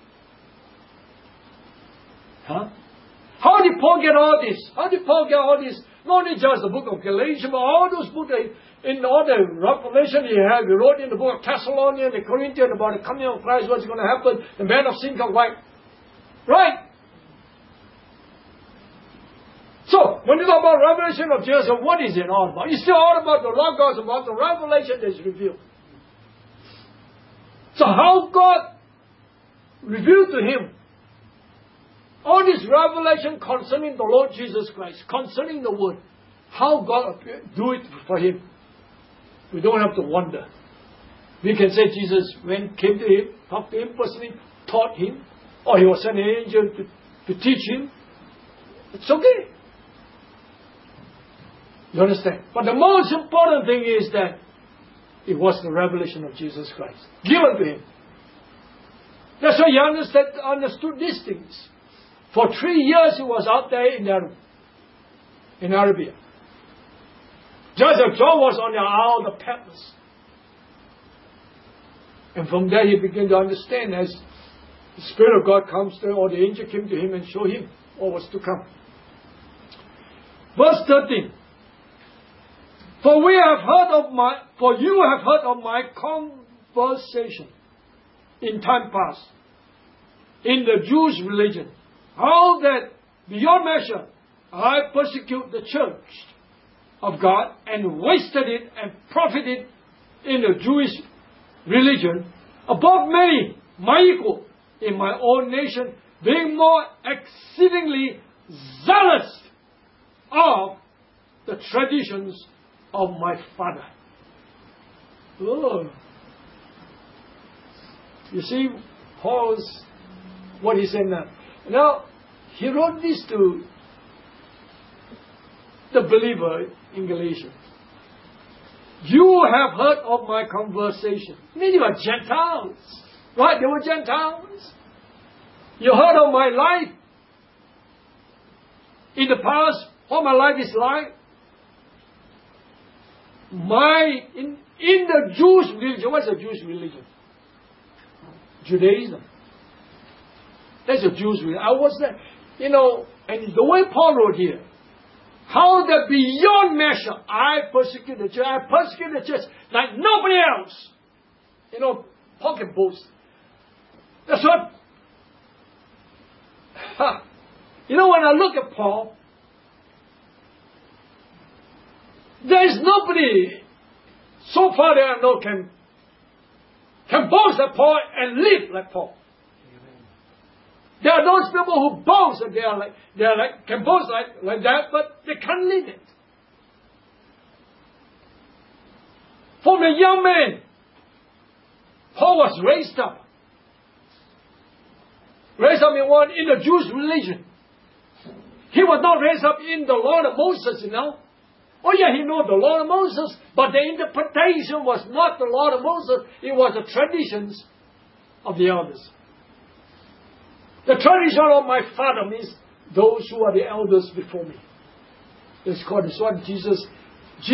Huh? How did Paul get all this? How did Paul get all this? Not only just the book of Galatians, but all those books in all the revelation he wrote in the book of Thessalonians, the Corinthians about the coming of Christ, what's going to happen, the man of sin come back. Right? So, when you talk about revelation of Jesus, what is it all about? It's still all about the Logos, about the revelation that is revealed. So how God revealed to him all this revelation concerning the Lord Jesus Christ, concerning the Word, how God do it for him. We don't have to wonder. We can say Jesus came to him, talked to him personally, taught him, or he was sent an angel to teach him. It's okay. You understand? But the most important thing is that it was the revelation of Jesus Christ given to him. That's why he understood these things. For 3 years he was out there in Arabia. Just as John was on the Isle of Patmos. And from there he began to understand as the Spirit of God comes there, or the angel came to him and showed him what was to come. Verse 13. For you have heard of my conversation in time past in the Jewish religion, how that beyond measure I persecute the church of God and wasted it and profited in the Jewish religion above many, my equal in my own nation, being more exceedingly zealous of the traditions of my father. Oh. You see, Paul's what he said now. Now, he wrote this to the believer in Galatians. You have heard of my conversation. I mean, you are Gentiles. Right? They were Gentiles. You heard of my life. In the past, what my life is like. In the Jewish religion, what's a Jewish religion? Judaism. That's a Jewish religion. I was there, and the way Paul wrote here, how that beyond measure I persecute the church. I persecute the church like nobody else. Paul can boast. That's what. When I look at Paul, there is nobody so far that I know can boast like Paul and live like Paul. There are those people who boast that they can boast like that, but they can't live it. From a young man, Paul was raised up. Raised up in the Jewish religion. He was not raised up in the law of Moses, Oh yeah, he knew the law of Moses, but the interpretation was not the law of Moses. It was the traditions of the elders. The tradition of my father means those who are the elders before me. It's what Jesus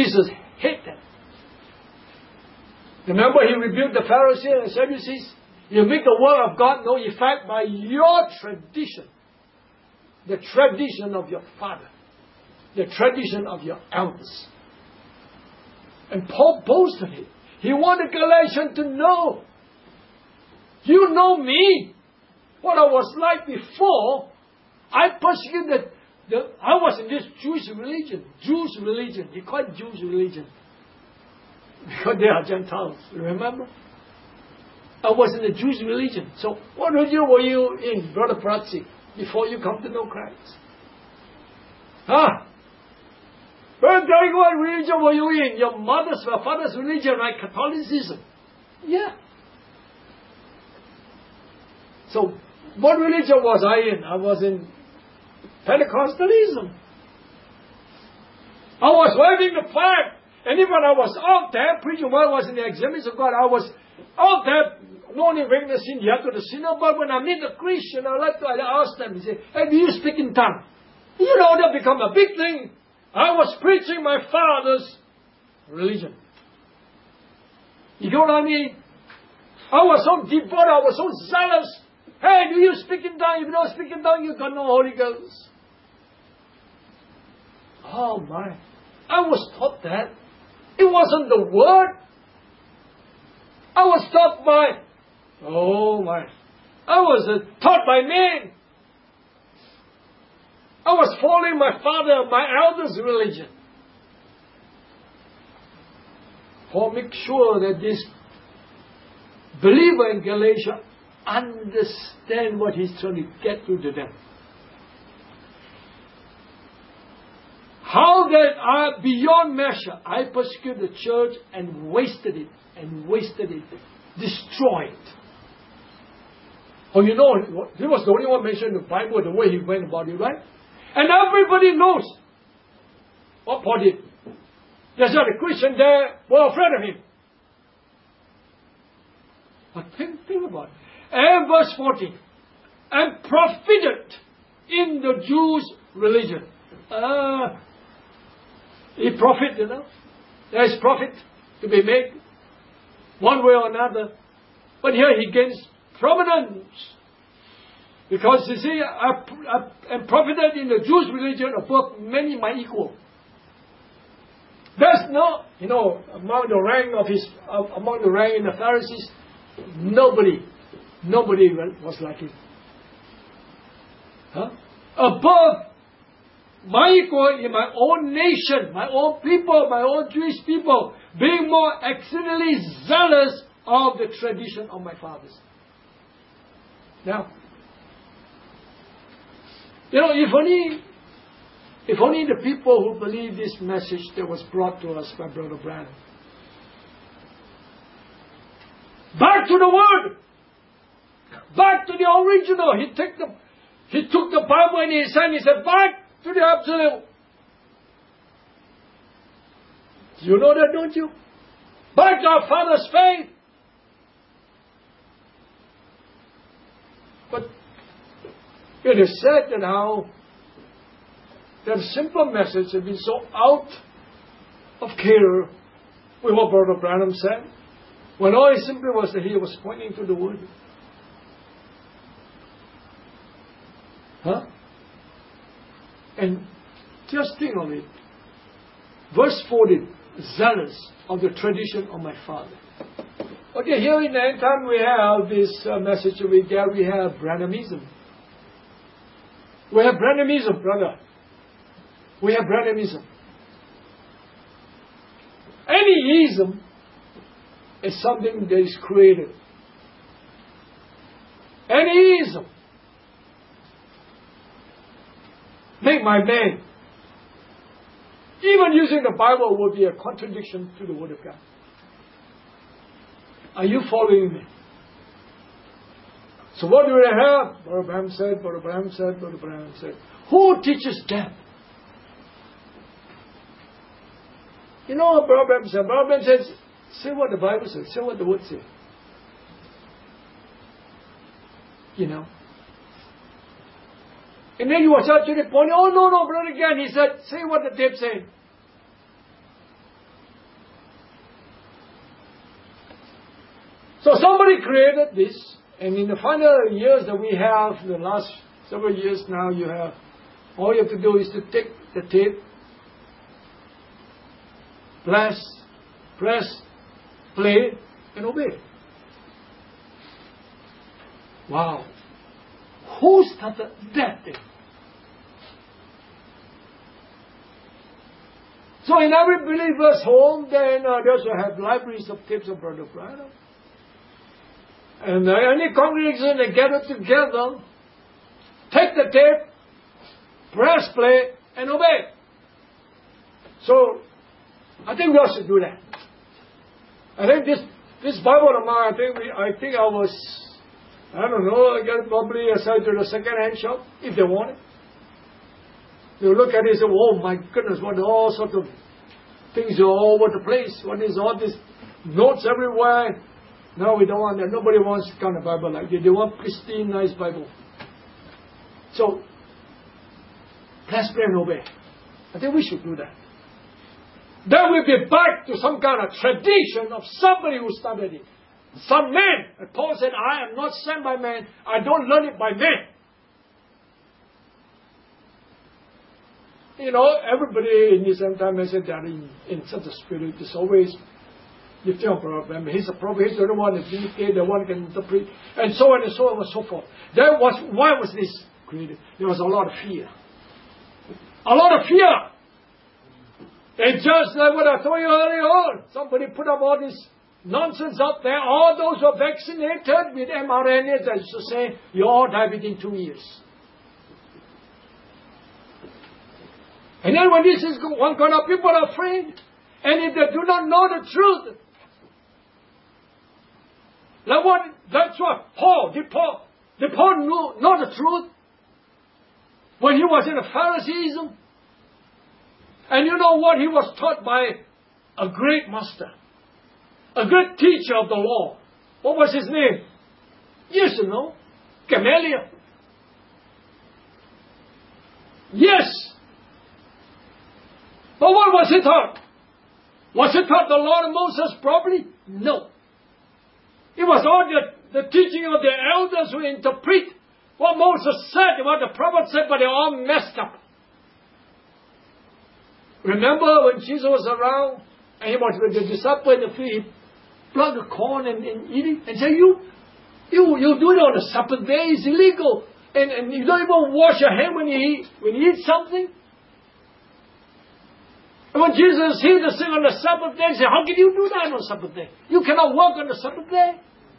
hated. Remember, he rebuked the Pharisees and Sadducees. You make the word of God no effect by your tradition. The tradition of your father. The tradition of your elders. And Paul boasted it. He wanted Galatians to know. You know me. What I was like before. I persecuted I was in this Jewish religion. Jews religion. He called it Jewish religion. Because they are Gentiles. Remember? I was in the Jewish religion. So what religion were you in, Brother Pratsi, before you come to know Christ? Huh? Brother Derek, what religion were you in? Your mother's or father's religion, right? Catholicism. Yeah. So what religion was I in? I was in Pentecostalism. I was waving the flag. And even I was out there preaching while I was in the Assemblies of God, I was out there not even witnessing yet to the sinner, but when I meet a Christian, I like to ask them, say, hey, do you speak in tongues? You know, that become a big thing. I was preaching my father's religion. You know what I mean? I was so devoted, I was so zealous. Hey, do you speak in tongues? If you don't speak in tongues, you got no Holy Ghost. Oh my. I was taught that. It wasn't the word. I was taught by, oh my. I was taught by men. I was following my father, my elders' religion. Paul make sure that this believer in Galatia understand what he's trying to get through to them. How that beyond measure I persecuted the church and wasted it, destroyed. Oh, you know, he was the only one mentioned in the Bible, the way he went about it, right? And everybody knows what Paul did. There's not a Christian there were afraid of him. But think about it. And verse 14. And profited in the Jews' religion. He profit, you know. There is profit to be made. One way or another. But here he gains prominence. Because you see, I profited in the Jewish religion above many my equal. There's no, you know, among the rank in the Pharisees, nobody was like him. Huh? Above my equal in my own nation, my own people, my own Jewish people, being more exceedingly zealous of the tradition of my fathers. Now, you know, if only the people who believe this message that was brought to us by Brother Branham. Back to the Word! Back to the original! He took the Bible in his hand, he said, back to the absolute. You know that, don't you? Back to our Father's faith. But it is said that how that simple message has been so out of care with what Brother Branham said, when all it simply was that he was pointing to the Word. Huh? And just think of it. Verse 40, zealous of the tradition of my father. Okay, here in the end time we have this message we get, we have Branhamism. We have Branhamism, brother. We have Branhamism. Any ism is something that is created. Any ism. Make my man. Even using the Bible would be a contradiction to the Word of God. Are you following me? So what do we have? Brother Branham said, Brother Branham said, Brother Branham said. Who teaches them? You know what Brother Branham said? Brother Branham says, say what the Bible says, say what the Word says. You know. And then you was actually pointing, oh no, brother, again. He said, say what the tape said. So somebody created this. And in the final years that we have, the last several years now, all you have to do is to take the tape, press, play, and obey. Wow. Who started that thing? So in every believer's home, then they also have libraries of tapes of Brother Branham. And any congregation, they gather together, take the tape, press play, and obey. So, I think we all should do that. I think this Bible of mine, I don't know, I got probably aside to the second-hand shop, if they want it. They'll look at it and say, oh my goodness, what all sorts of things are all over the place. What is all these notes everywhere? No, we don't want that. Nobody wants the kind of Bible like that. They want pristine, nice Bible. So, let's pray and obey. I think we should do that. Then we'll be back to some kind of tradition of somebody who started it. Some man. And Paul said, I am not sent by man. I don't learn it by man. You know, everybody in his own time has said that in such a spirit is always lifting up a problem. He's a prophet, he's the other one that vindicate, the one can interpret, and so on and so on and so forth. Why was this created? There was a lot of fear. A lot of fear. And just like what I told you earlier on, somebody put up all this nonsense up there. All those who are vaccinated with mRNA, that is to say, you all die within 2 years. And then when this is one kind of people are afraid. And if they do not know the truth, that's what Paul, did Paul know the truth? When he was in the Phariseeism? And you know what? He was taught by a great master. A great teacher of the law. What was his name? Yes, you know. Gamaliel. Yes. But what was he taught? Was he taught the law of Moses properly? No. It was all the teaching of the elders who interpret what Moses said, what the prophet said, but they all messed up. Remember when Jesus was around and he was with the disciples in the field, he plucked the corn and eat it and said, you do it on the Sabbath day, it's illegal. And you don't even wash your hand when you eat something. And when Jesus healed the sick on the Sabbath day, he said, how can you do that on the Sabbath day? You cannot work on the Sabbath day.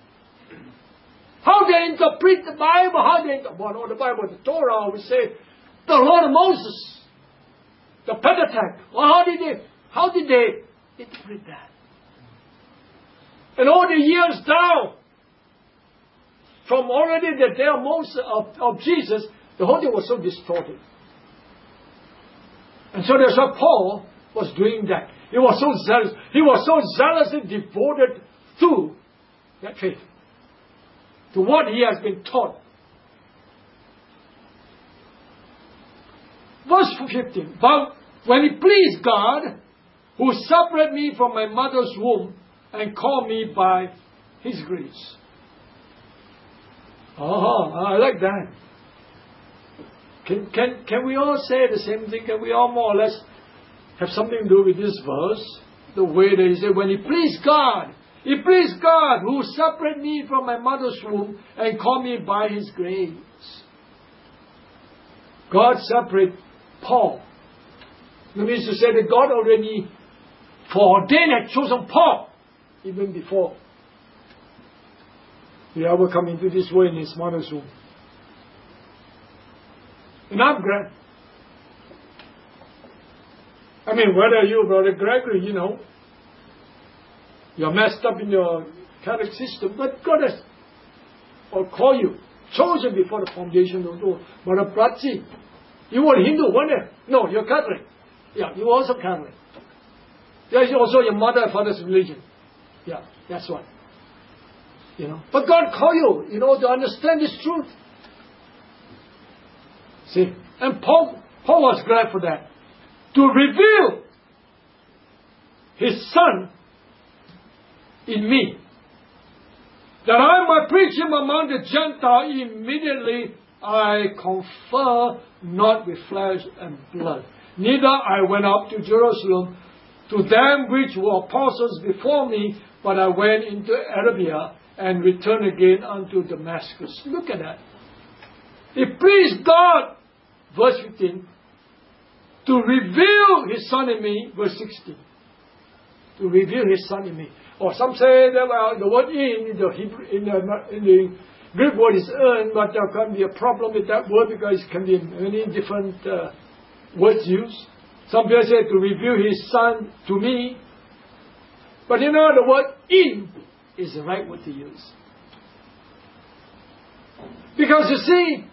How they interpret the Bible, the Bible, the Torah, we say, the law of Moses, the Pentateuch. Well, how did they interpret that? And all the years down, from already the day of Moses, of Jesus, the whole thing was so distorted. And so that's why Paul was doing that. He was so zealous. He was so zealously devoted to that faith, to what he has been taught. Verse 15. But when it pleased God, who separated me from my mother's womb and called me by His grace. I like that. Can we all say the same thing? Can we all more or less have something to do with this verse? The way they say, when it pleased God, it pleased God who separated me from my mother's womb and called me by His grace. God separated Paul. That means to say that God already foreordained had chosen Paul even before he ever come into this world in his mother's womb. And I'm glad. I mean, whether you, Brother Gregory, you're messed up in your Catholic system, but God has called you, chosen before the foundation of the world. Brother Pratsi, you were Hindu, weren't you? No, you're Catholic. Yeah, you're also Catholic. That's also your mother and father's religion. Yeah, that's right. But God called you, to understand this truth. See? And Paul was glad for that. To reveal His Son in me. that I might preach him among the Gentiles, immediately I confer not with flesh and blood. Neither I went up to Jerusalem to them which were apostles before me, but I went into Arabia and returned again unto Damascus. Look at that. It pleased God, verse 15, to reveal his Son in me, verse 16. To reveal his Son in me. Or some say that the word in the Hebrew, in the Greek word is earned, but there can be a problem with that word because it can be many different words used. Some people say to reveal his Son to me. But you know, the word in is the right word to use. Because you see,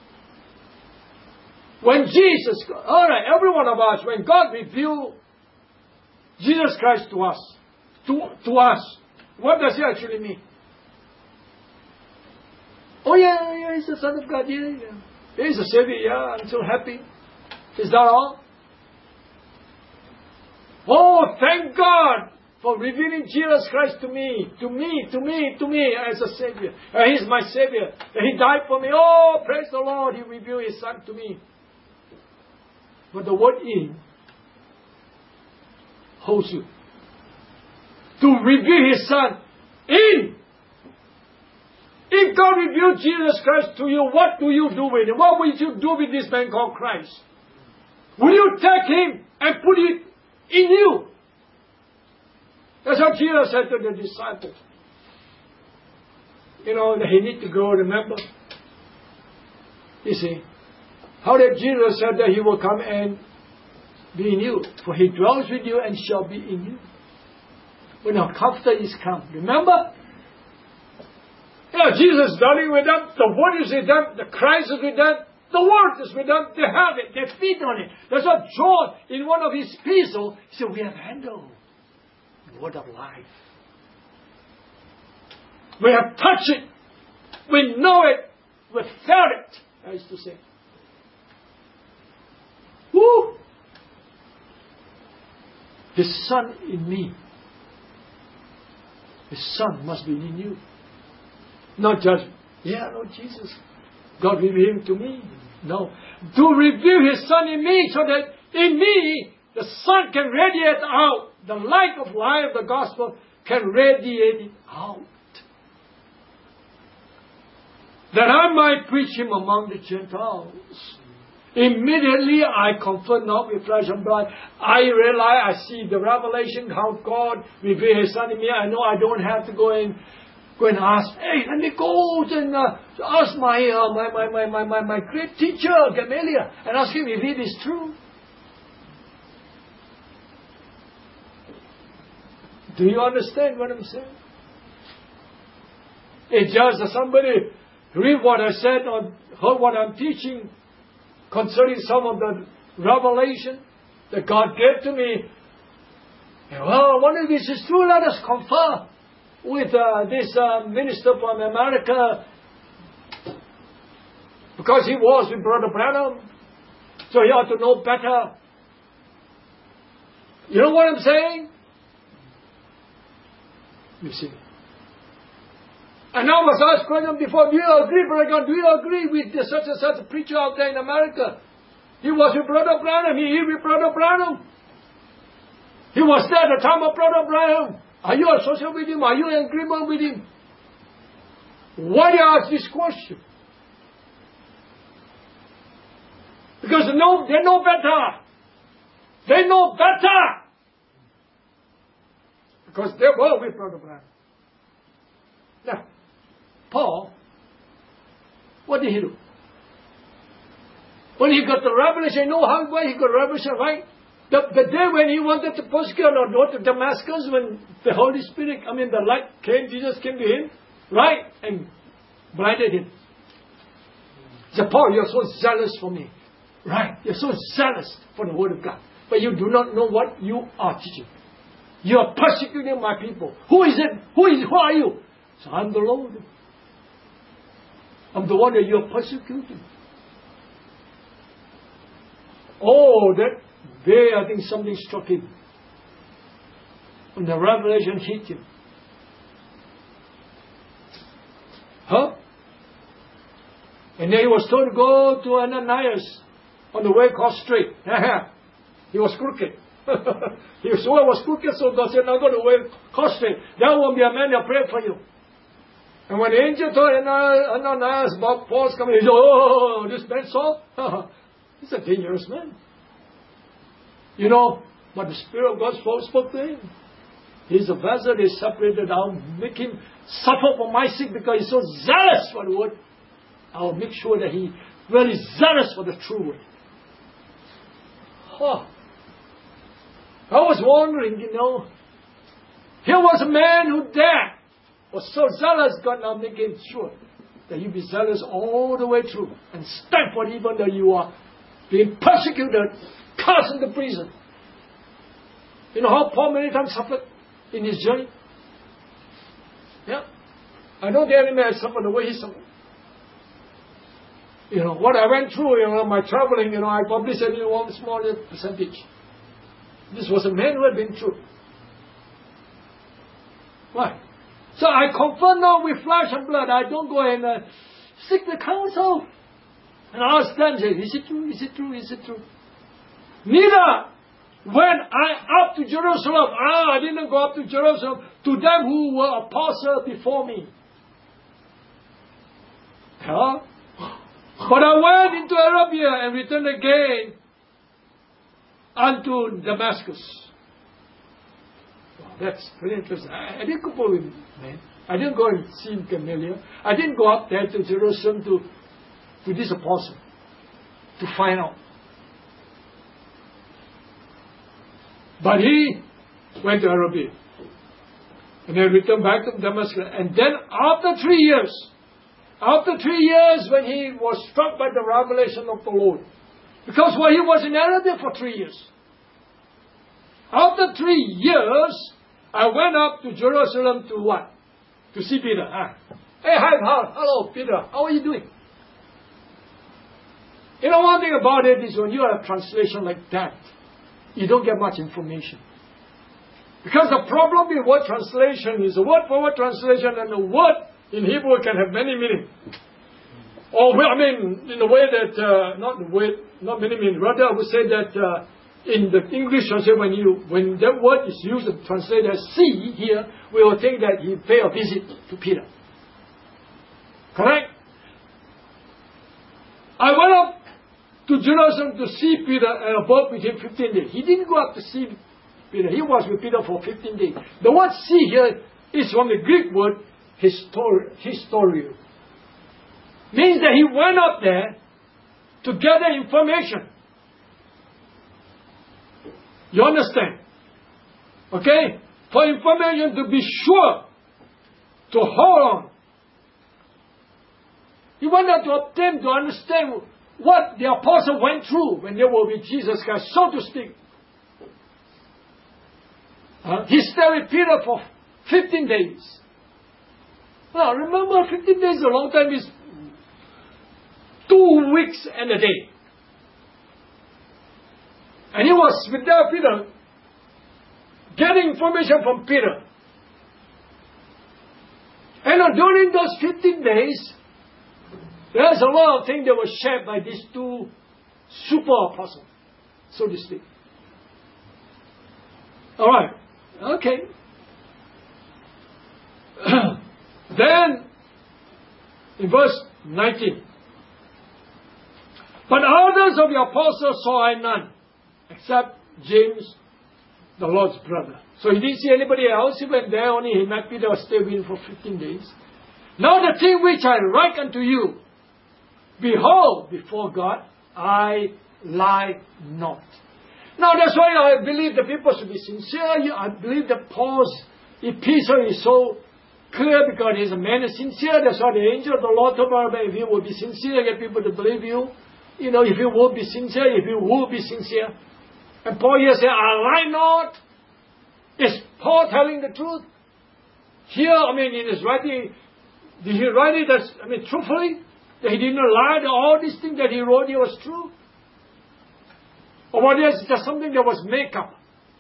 when Jesus, alright, every one of us, when God revealed Jesus Christ to us, to us, what does it actually mean? Oh yeah, he's the Son of God, yeah. He's a Savior, yeah, I'm so happy. Is that all? Oh, thank God for revealing Jesus Christ to me as a Savior. He's my Savior. He died for me. Oh, praise the Lord, He revealed His Son to me. But the word in holds you. To reveal His Son in. If God revealed Jesus Christ to you, what do you do with Him? What will you do with this man called Christ? Will you take Him and put it in you? That's what Jesus said to the disciples. You know, that He need to go, remember? You see, how that Jesus said that He will come and be in you. For He dwells with you and shall be in you. When the Comforter is come. Remember? Yeah, Jesus is dwelling with them. The Word is with them. The Christ is with them. The Word is with them. They have it. They feed on it. That's what John, in one of his epistles, he said, we have handled the Word of life. We have touched it. We know it. We felt it, I used to say. Woo! His Son in me. His Son must be in you. Not just, Lord Jesus, God revealed Him to me. No. To reveal His Son in me so that in me, the Son can radiate out. The light of life, the gospel, can radiate it out. That I might preach Him among the Gentiles. Immediately I confer not with flesh and blood. I realize, I see the revelation, how God revealed His Son in me. I know I don't have to go and ask, hey, let me go and ask my great teacher, Gamaliel, and ask him if it is true. Do you understand what I'm saying? It's just that somebody read what I said or heard what I'm teaching concerning some of the revelation that God gave to me. And, well, one of this is true, let us confer with this minister from America, because he was with Brother Branham, so he ought to know better. You know what I'm saying? You see. And I was asked question before, do you agree, Brother John, do you agree with the such and such preacher out there in America? He was with Brother Branham, he with Brother Branham. He was there at the time of Brother Branham. Are you associated with him? Are you in agreement with him? Why do you ask this question? Because they know better. They know better. Because they were with Brother Branham. Now, Paul, what did he do? When he got the revelation, you know how he got revelation, right? The day when he wanted to persecute or go to Damascus, when the Holy Spirit, the light came, Jesus came to him, right? And blinded him. He said, Paul, you're so zealous for me. Right? You're so zealous for the Word of God. But you do not know what you are teaching. You are persecuting my people. Who is it? Who are you? So I'm the Lord. I'm the one that you're persecuting. Oh, that day I think something struck him. And the revelation hit him. And then he was told to go to Ananias on the way across straight. He was crooked. His way was crooked, so God said, now go the way across straight. There won't be a man that pray for you. And when the angel told Ananias about Paul's coming, he said, oh, this man Saul? He's a dangerous man. You know, but the Spirit of God spoke to him. He's a vessel that is separated. I'll make him suffer for my sake because he's so zealous for the word. I'll make sure that he really zealous for the true word. I was wondering, you know, here was a man who was so zealous, God now making sure that you be zealous all the way through and stand for it even though you are being persecuted, cast into prison. You know how Paul many times suffered in his journey? Yeah. I know the enemy has suffered the way he suffered. You know, what I went through, you know, my traveling, you know, I probably said, you know, one small percentage. This was a man who had been through. Why? So I confirm now with flesh and blood. I don't go and seek the counsel. And ask them, say, is it true? Is it true? Is it true? Neither when I up to Jerusalem, I didn't go up to Jerusalem to them who were apostles before me. Huh? But I went into Arabia and returned again unto Damascus. Wow, that's very interesting. I didn't go with man. I didn't go and see Gamaliel. I didn't go up there to Jerusalem to this apostle to find out. But he went to Arabia and then returned back to Damascus. And then after 3 years, when he was struck by the revelation of the Lord, because he was in Arabia for 3 years. After 3 years, I went up to Jerusalem to what? To see Peter. Hey, hi, hello, Peter. How are you doing? You know, one thing about it is when you have a translation like that, you don't get much information. Because the problem with word translation is a word for word translation, and the word in Hebrew can have many meanings. Or, I mean, in a way that, not many meanings. Rather, I would say that in the English translation, when that word is used to translate as see here, we will think that he paid a visit to Peter. Correct? I went up to Jerusalem to see Peter and abode with him 15 days. He didn't go up to see Peter. He was with Peter for 15 days. The word see here is from the Greek word historio. Means that he went up there to gather information. You understand? Okay? For information to be sure, to hold on. He went up to obtain, to understand what the apostle went through when they were with Jesus Christ, so to speak. He stayed with Peter for 15 days. Now, remember, 15 days is a long time. It's 2 weeks and a day. And he was with Peter, getting information from Peter. And during those 15 days, there's a lot of things that were shared by these two super apostles, so to speak. Alright, okay. Then, in verse 19, but others of the apostles saw I none, except James, the Lord's brother. So he didn't see anybody else. He went there, only he met Peter, stayed with him for 15 days. Now the thing which I write unto you, behold, before God, I lie not. Now that's why I believe the people should be sincere. I believe that Paul's epistle is so clear because he's a man is sincere. That's why the angel of the Lord told him, if you will be sincere, get people to believe you. You know, if you will be sincere, And Paul here said, I lie not. Is Paul telling the truth? Here, in his writing, did he write it as, truthfully? That he didn't lie, that all these things that he wrote here was true? Or was it just something that was made up?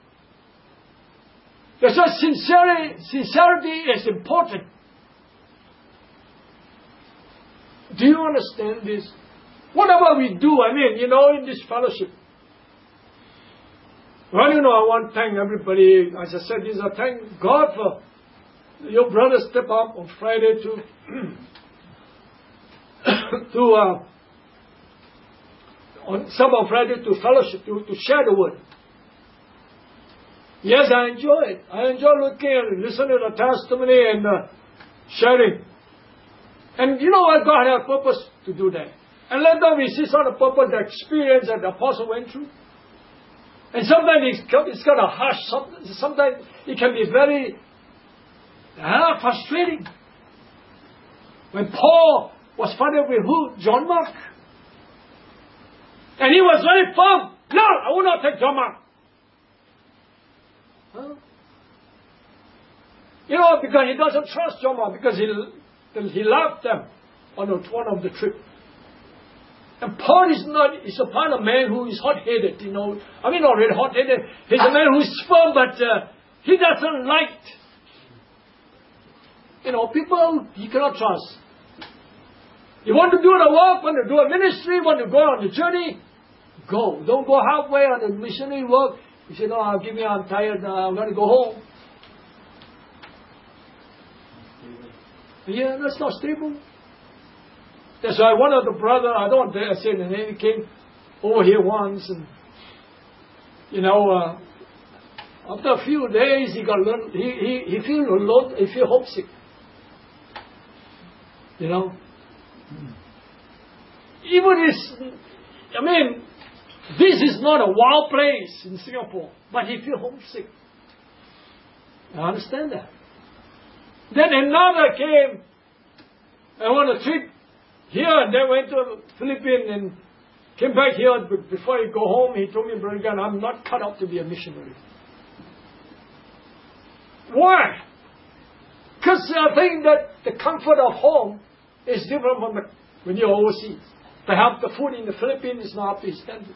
That's why sincerity is important. Do you understand this? Whatever we do, in this fellowship. Well, I want to thank everybody. As I said, I thank God for your brothers step up on Friday to on Friday to fellowship, to share the word. Yes, I enjoy it. I enjoy looking and listening to the testimony and sharing. And you know what? God had a purpose to do that. And later we see some of the purpose, the experience that the apostle went through. And sometimes it's kind of harsh. Sometimes it can be very frustrating. When Paul was fighting with who? John Mark. And he was very firm. No, I will not take John Mark. Huh? Because he doesn't trust John Mark, because he left them on one of the trip. And Paul is not, he's a kind of man who is hot-headed, not really hot-headed. He's a man who is firm, but he doesn't like, people he cannot trust. You want to do the work, want to do a ministry, want to go on the journey, go. Don't go halfway on the missionary work. You say, no, I'm tired, I'm going to go home. Yeah, that's not stable. That's why one of the brothers, I don't dare say the name, he came over here once, and after a few days he got he feel alone, he feel homesick. Even this is not a wild place in Singapore, but he feel homesick. I understand that. Then another came and on a trip here, and then went to the Philippines and came back here. Before he go home, he told me, Brother Gan, I'm not cut out to be a missionary. Why? Because I think that the comfort of home is different from when you're overseas. Perhaps the food in the Philippines is not up to his standard.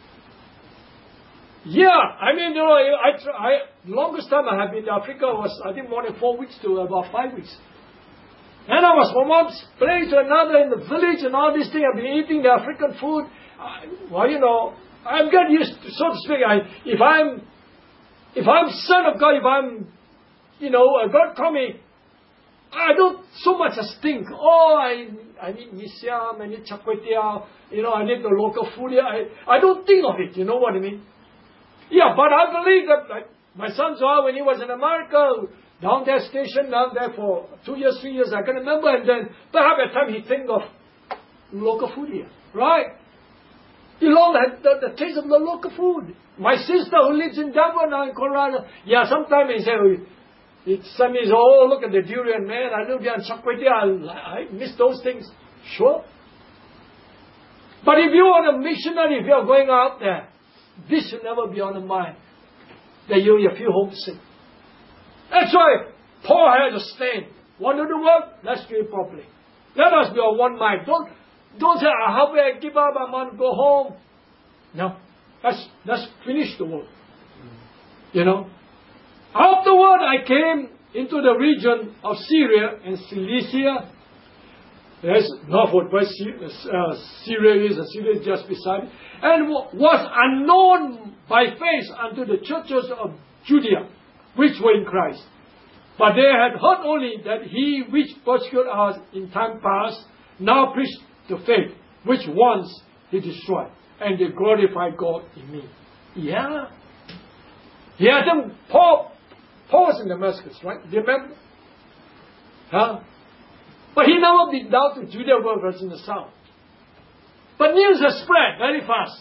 Yeah, longest time I have been to Africa was, I think, more than 4 weeks to about 5 weeks. And I was from one place to another in the village and all these things. I've been eating the African food. I'm getting used to, so to speak. If I'm son of God, if I'm, God call me, I don't so much as think, I need mee siam, I need char kway teow, I need the local food here. I don't think of it, you know what I mean? Yeah, but I believe that, like my son Zohar, when he was in America, down there stationed down there for 2 years, 3 years, I can remember, and then perhaps at time he think of local food here, right? You know, the taste of the local food. My sister who lives in Denver now in Colorado, sometimes he say, some is, look at the durian, man, I live here in Char Kway Teow, I miss those things. Sure. But if you are a missionary, if you are going out there, this should never be on the mind, that you feel homesick. That's why Paul had to stand. Want to do work? Let's do it properly. Let us be on one mind. Don't say, how will I give up? I want to go home. No. Let's finish the work. Afterward, I came into the region of Syria and Cilicia. There's northward where Syria is, and Syria is just beside it. And was unknown by face unto the churches of Judea, which were in Christ. But they had heard only that he which persecuted us in time past now preached the faith, which once he destroyed, and they glorified God in me. Yeah. Yeah, then Paul was in Damascus, right? Do you remember? Huh? But he never been down to Judea where it was in the south. But news has spread very fast.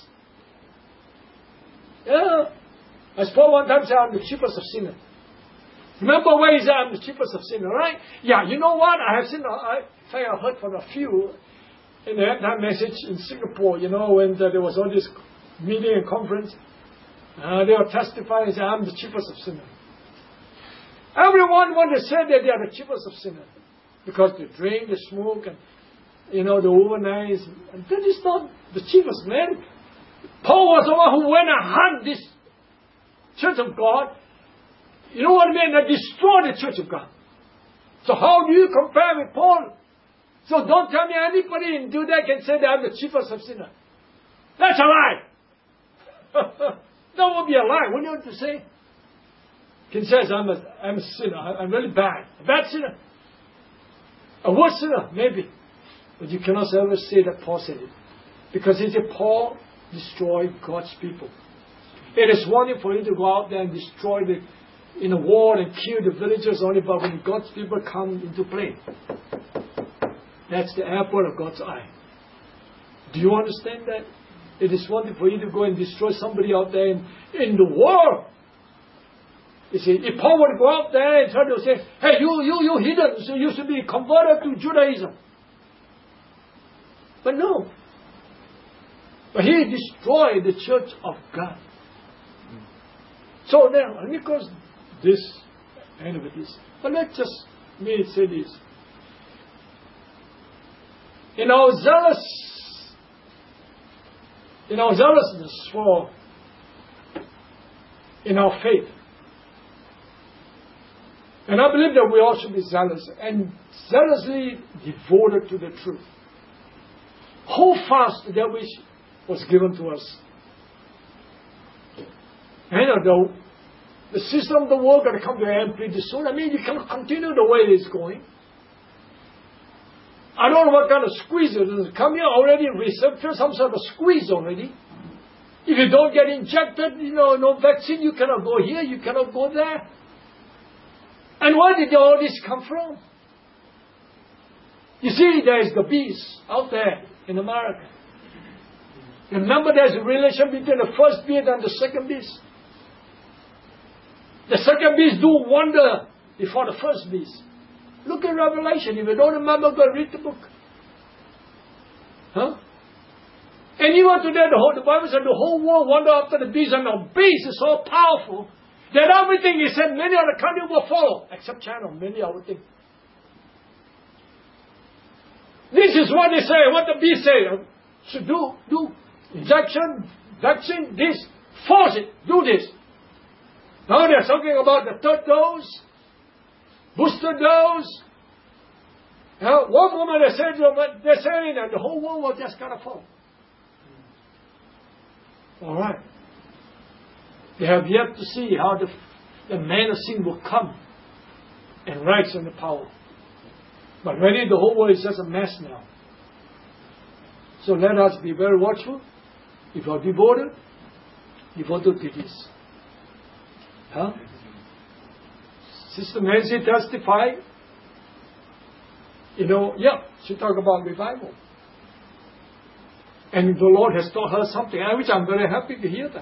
Yeah. As Paul one time said, I'm the chiefest of sinners. Remember where he said, I'm the chiefest of sinners, right? Yeah, you know what? I have seen, I heard from a few in the end-time message in Singapore, when there was all this meeting and conference. They were testifying and saying, I'm the chiefest of sinners. Everyone wanted to say that they are the chiefest of sinners. Because they drink, they smoke, and, they womanize. And that is not the chiefest, man. Paul was the one who went and hunt this church of God. You know what I mean? They destroyed the church of God. So how do you compare with Paul? So don't tell me anybody in do that can say that I'm the chiefest of sinners. That's a lie. That would be a lie. What do you want to say? Can say I'm a sinner. I'm really bad. A bad sinner. A worse sinner, maybe. But you cannot ever say that Paul said it. Because he said Paul destroyed God's people. It is one thing for you to go out there and destroy in a war and kill the villagers only, but when God's people come into play, that's the apple of God's eye. Do you understand that? It is one thing for you to go and destroy somebody out there in the world. You see, if Paul would go out there and try to say, hey, you heathen, so you should be converted to Judaism. But no. But he destroyed the church of God. So now, let me close this end of this. But let's just say this. In our zealousness in our faith, and I believe that we all should be zealous and zealously devoted to the truth. Hold fast to that which was given to us. And although the system of the world going to come to an end pretty soon, I mean, you cannot continue the way it's going. I don't know what kind of squeeze it is. Come here already research some sort of squeeze already. If you don't get injected, no vaccine, you cannot go here, you cannot go there. And where did all this come from? You see, there is the beast out there in America. Remember, there's a relation between the first beast and the second beast. The second beast do wonder before the first beast. Look at Revelation. If you don't remember, go read the book. Huh? And even today, the Bible said the whole world wonder after the beast, and the beast is so powerful that everything he said, many other countries will follow, except China, many other things. This is what they say, what the beast say. Should do injection, vaccine, this, force it, do this. Now they're talking about the third dose, booster dose. One moment they're saying that the whole world will just kind of fall. All right. They have yet to see how the man of sin will come and rise in the power. But really, the whole world is just a mess now. So let us be very watchful. If you are devoted to this. Huh? Sister Nancy testified. She talked about revival. And the Lord has taught her something, which I'm very happy to hear that.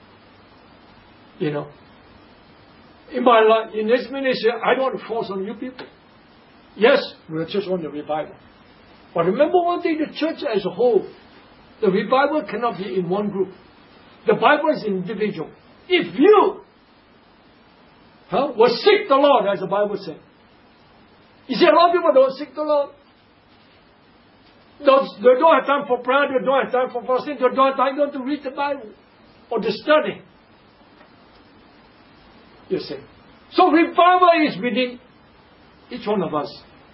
In my life, in this ministry, I don't want to force on you people. Yes, we just want the revival. But remember one thing, the church as a whole, the revival cannot be in one group. The Bible is individual. If you will seek the Lord, as the Bible said. You see, a lot of people don't seek the Lord. They don't have time for prayer, they don't have time for fasting, they don't have time to read the Bible or to study. You see. So revival is within each one of us.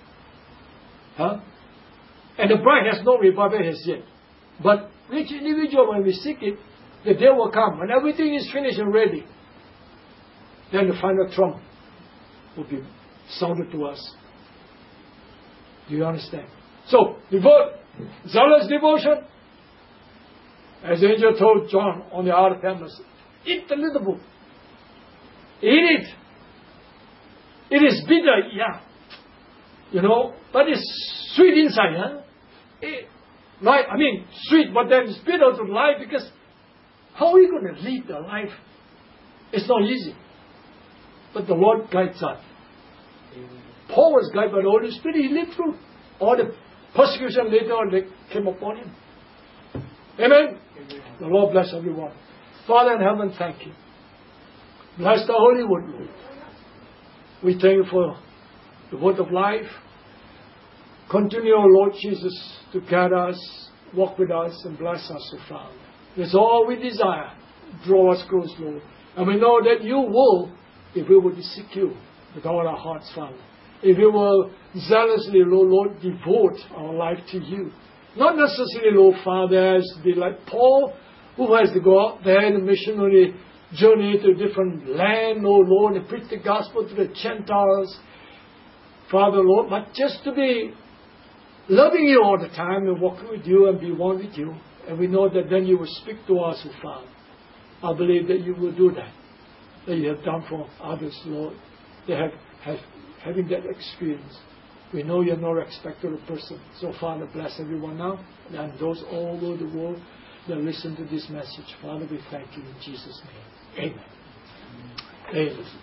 And the bride has no revival as yet. But each individual, when we seek it, the day will come. When everything is finished and ready, then the final trump will be sounded to us. Do you understand? So, zealous devotion. As the angel told John on the Isle of Patmos, eat the little book. Eat it. It is bitter, yeah. But it's sweet inside, huh? Sweet, but then it's bitter to life, because how are you going to lead the life? It's not easy. But the Lord guides us. Paul was guided by the Holy Spirit. He lived through all the persecution later on that came upon him. Amen? The Lord bless everyone. Father in heaven, thank you. Bless the Holy Word, Lord. We thank you for the word of life. Continue, Lord Jesus, to guide us, walk with us, and bless us, O Father. That's all we desire. Draw us close, Lord. And we know that you will, if we would seek you with all our hearts, Father. If we will zealously, Lord, devote our life to you. Not necessarily, Lord Father, as be like Paul, who has to go out there in a missionary journey to a different land, oh Lord, and preach the gospel to the Gentiles. Father, Lord, but just to be loving you all the time and walking with you and be one with you. And we know that then you will speak to us, oh Father. I believe that you will do that you have done for others, Lord. They have having that experience. We know you're no respecter of person. So, Father, bless everyone now, and those all over the world that listen to this message. Father, we thank you in Jesus' name. Amen. Amen.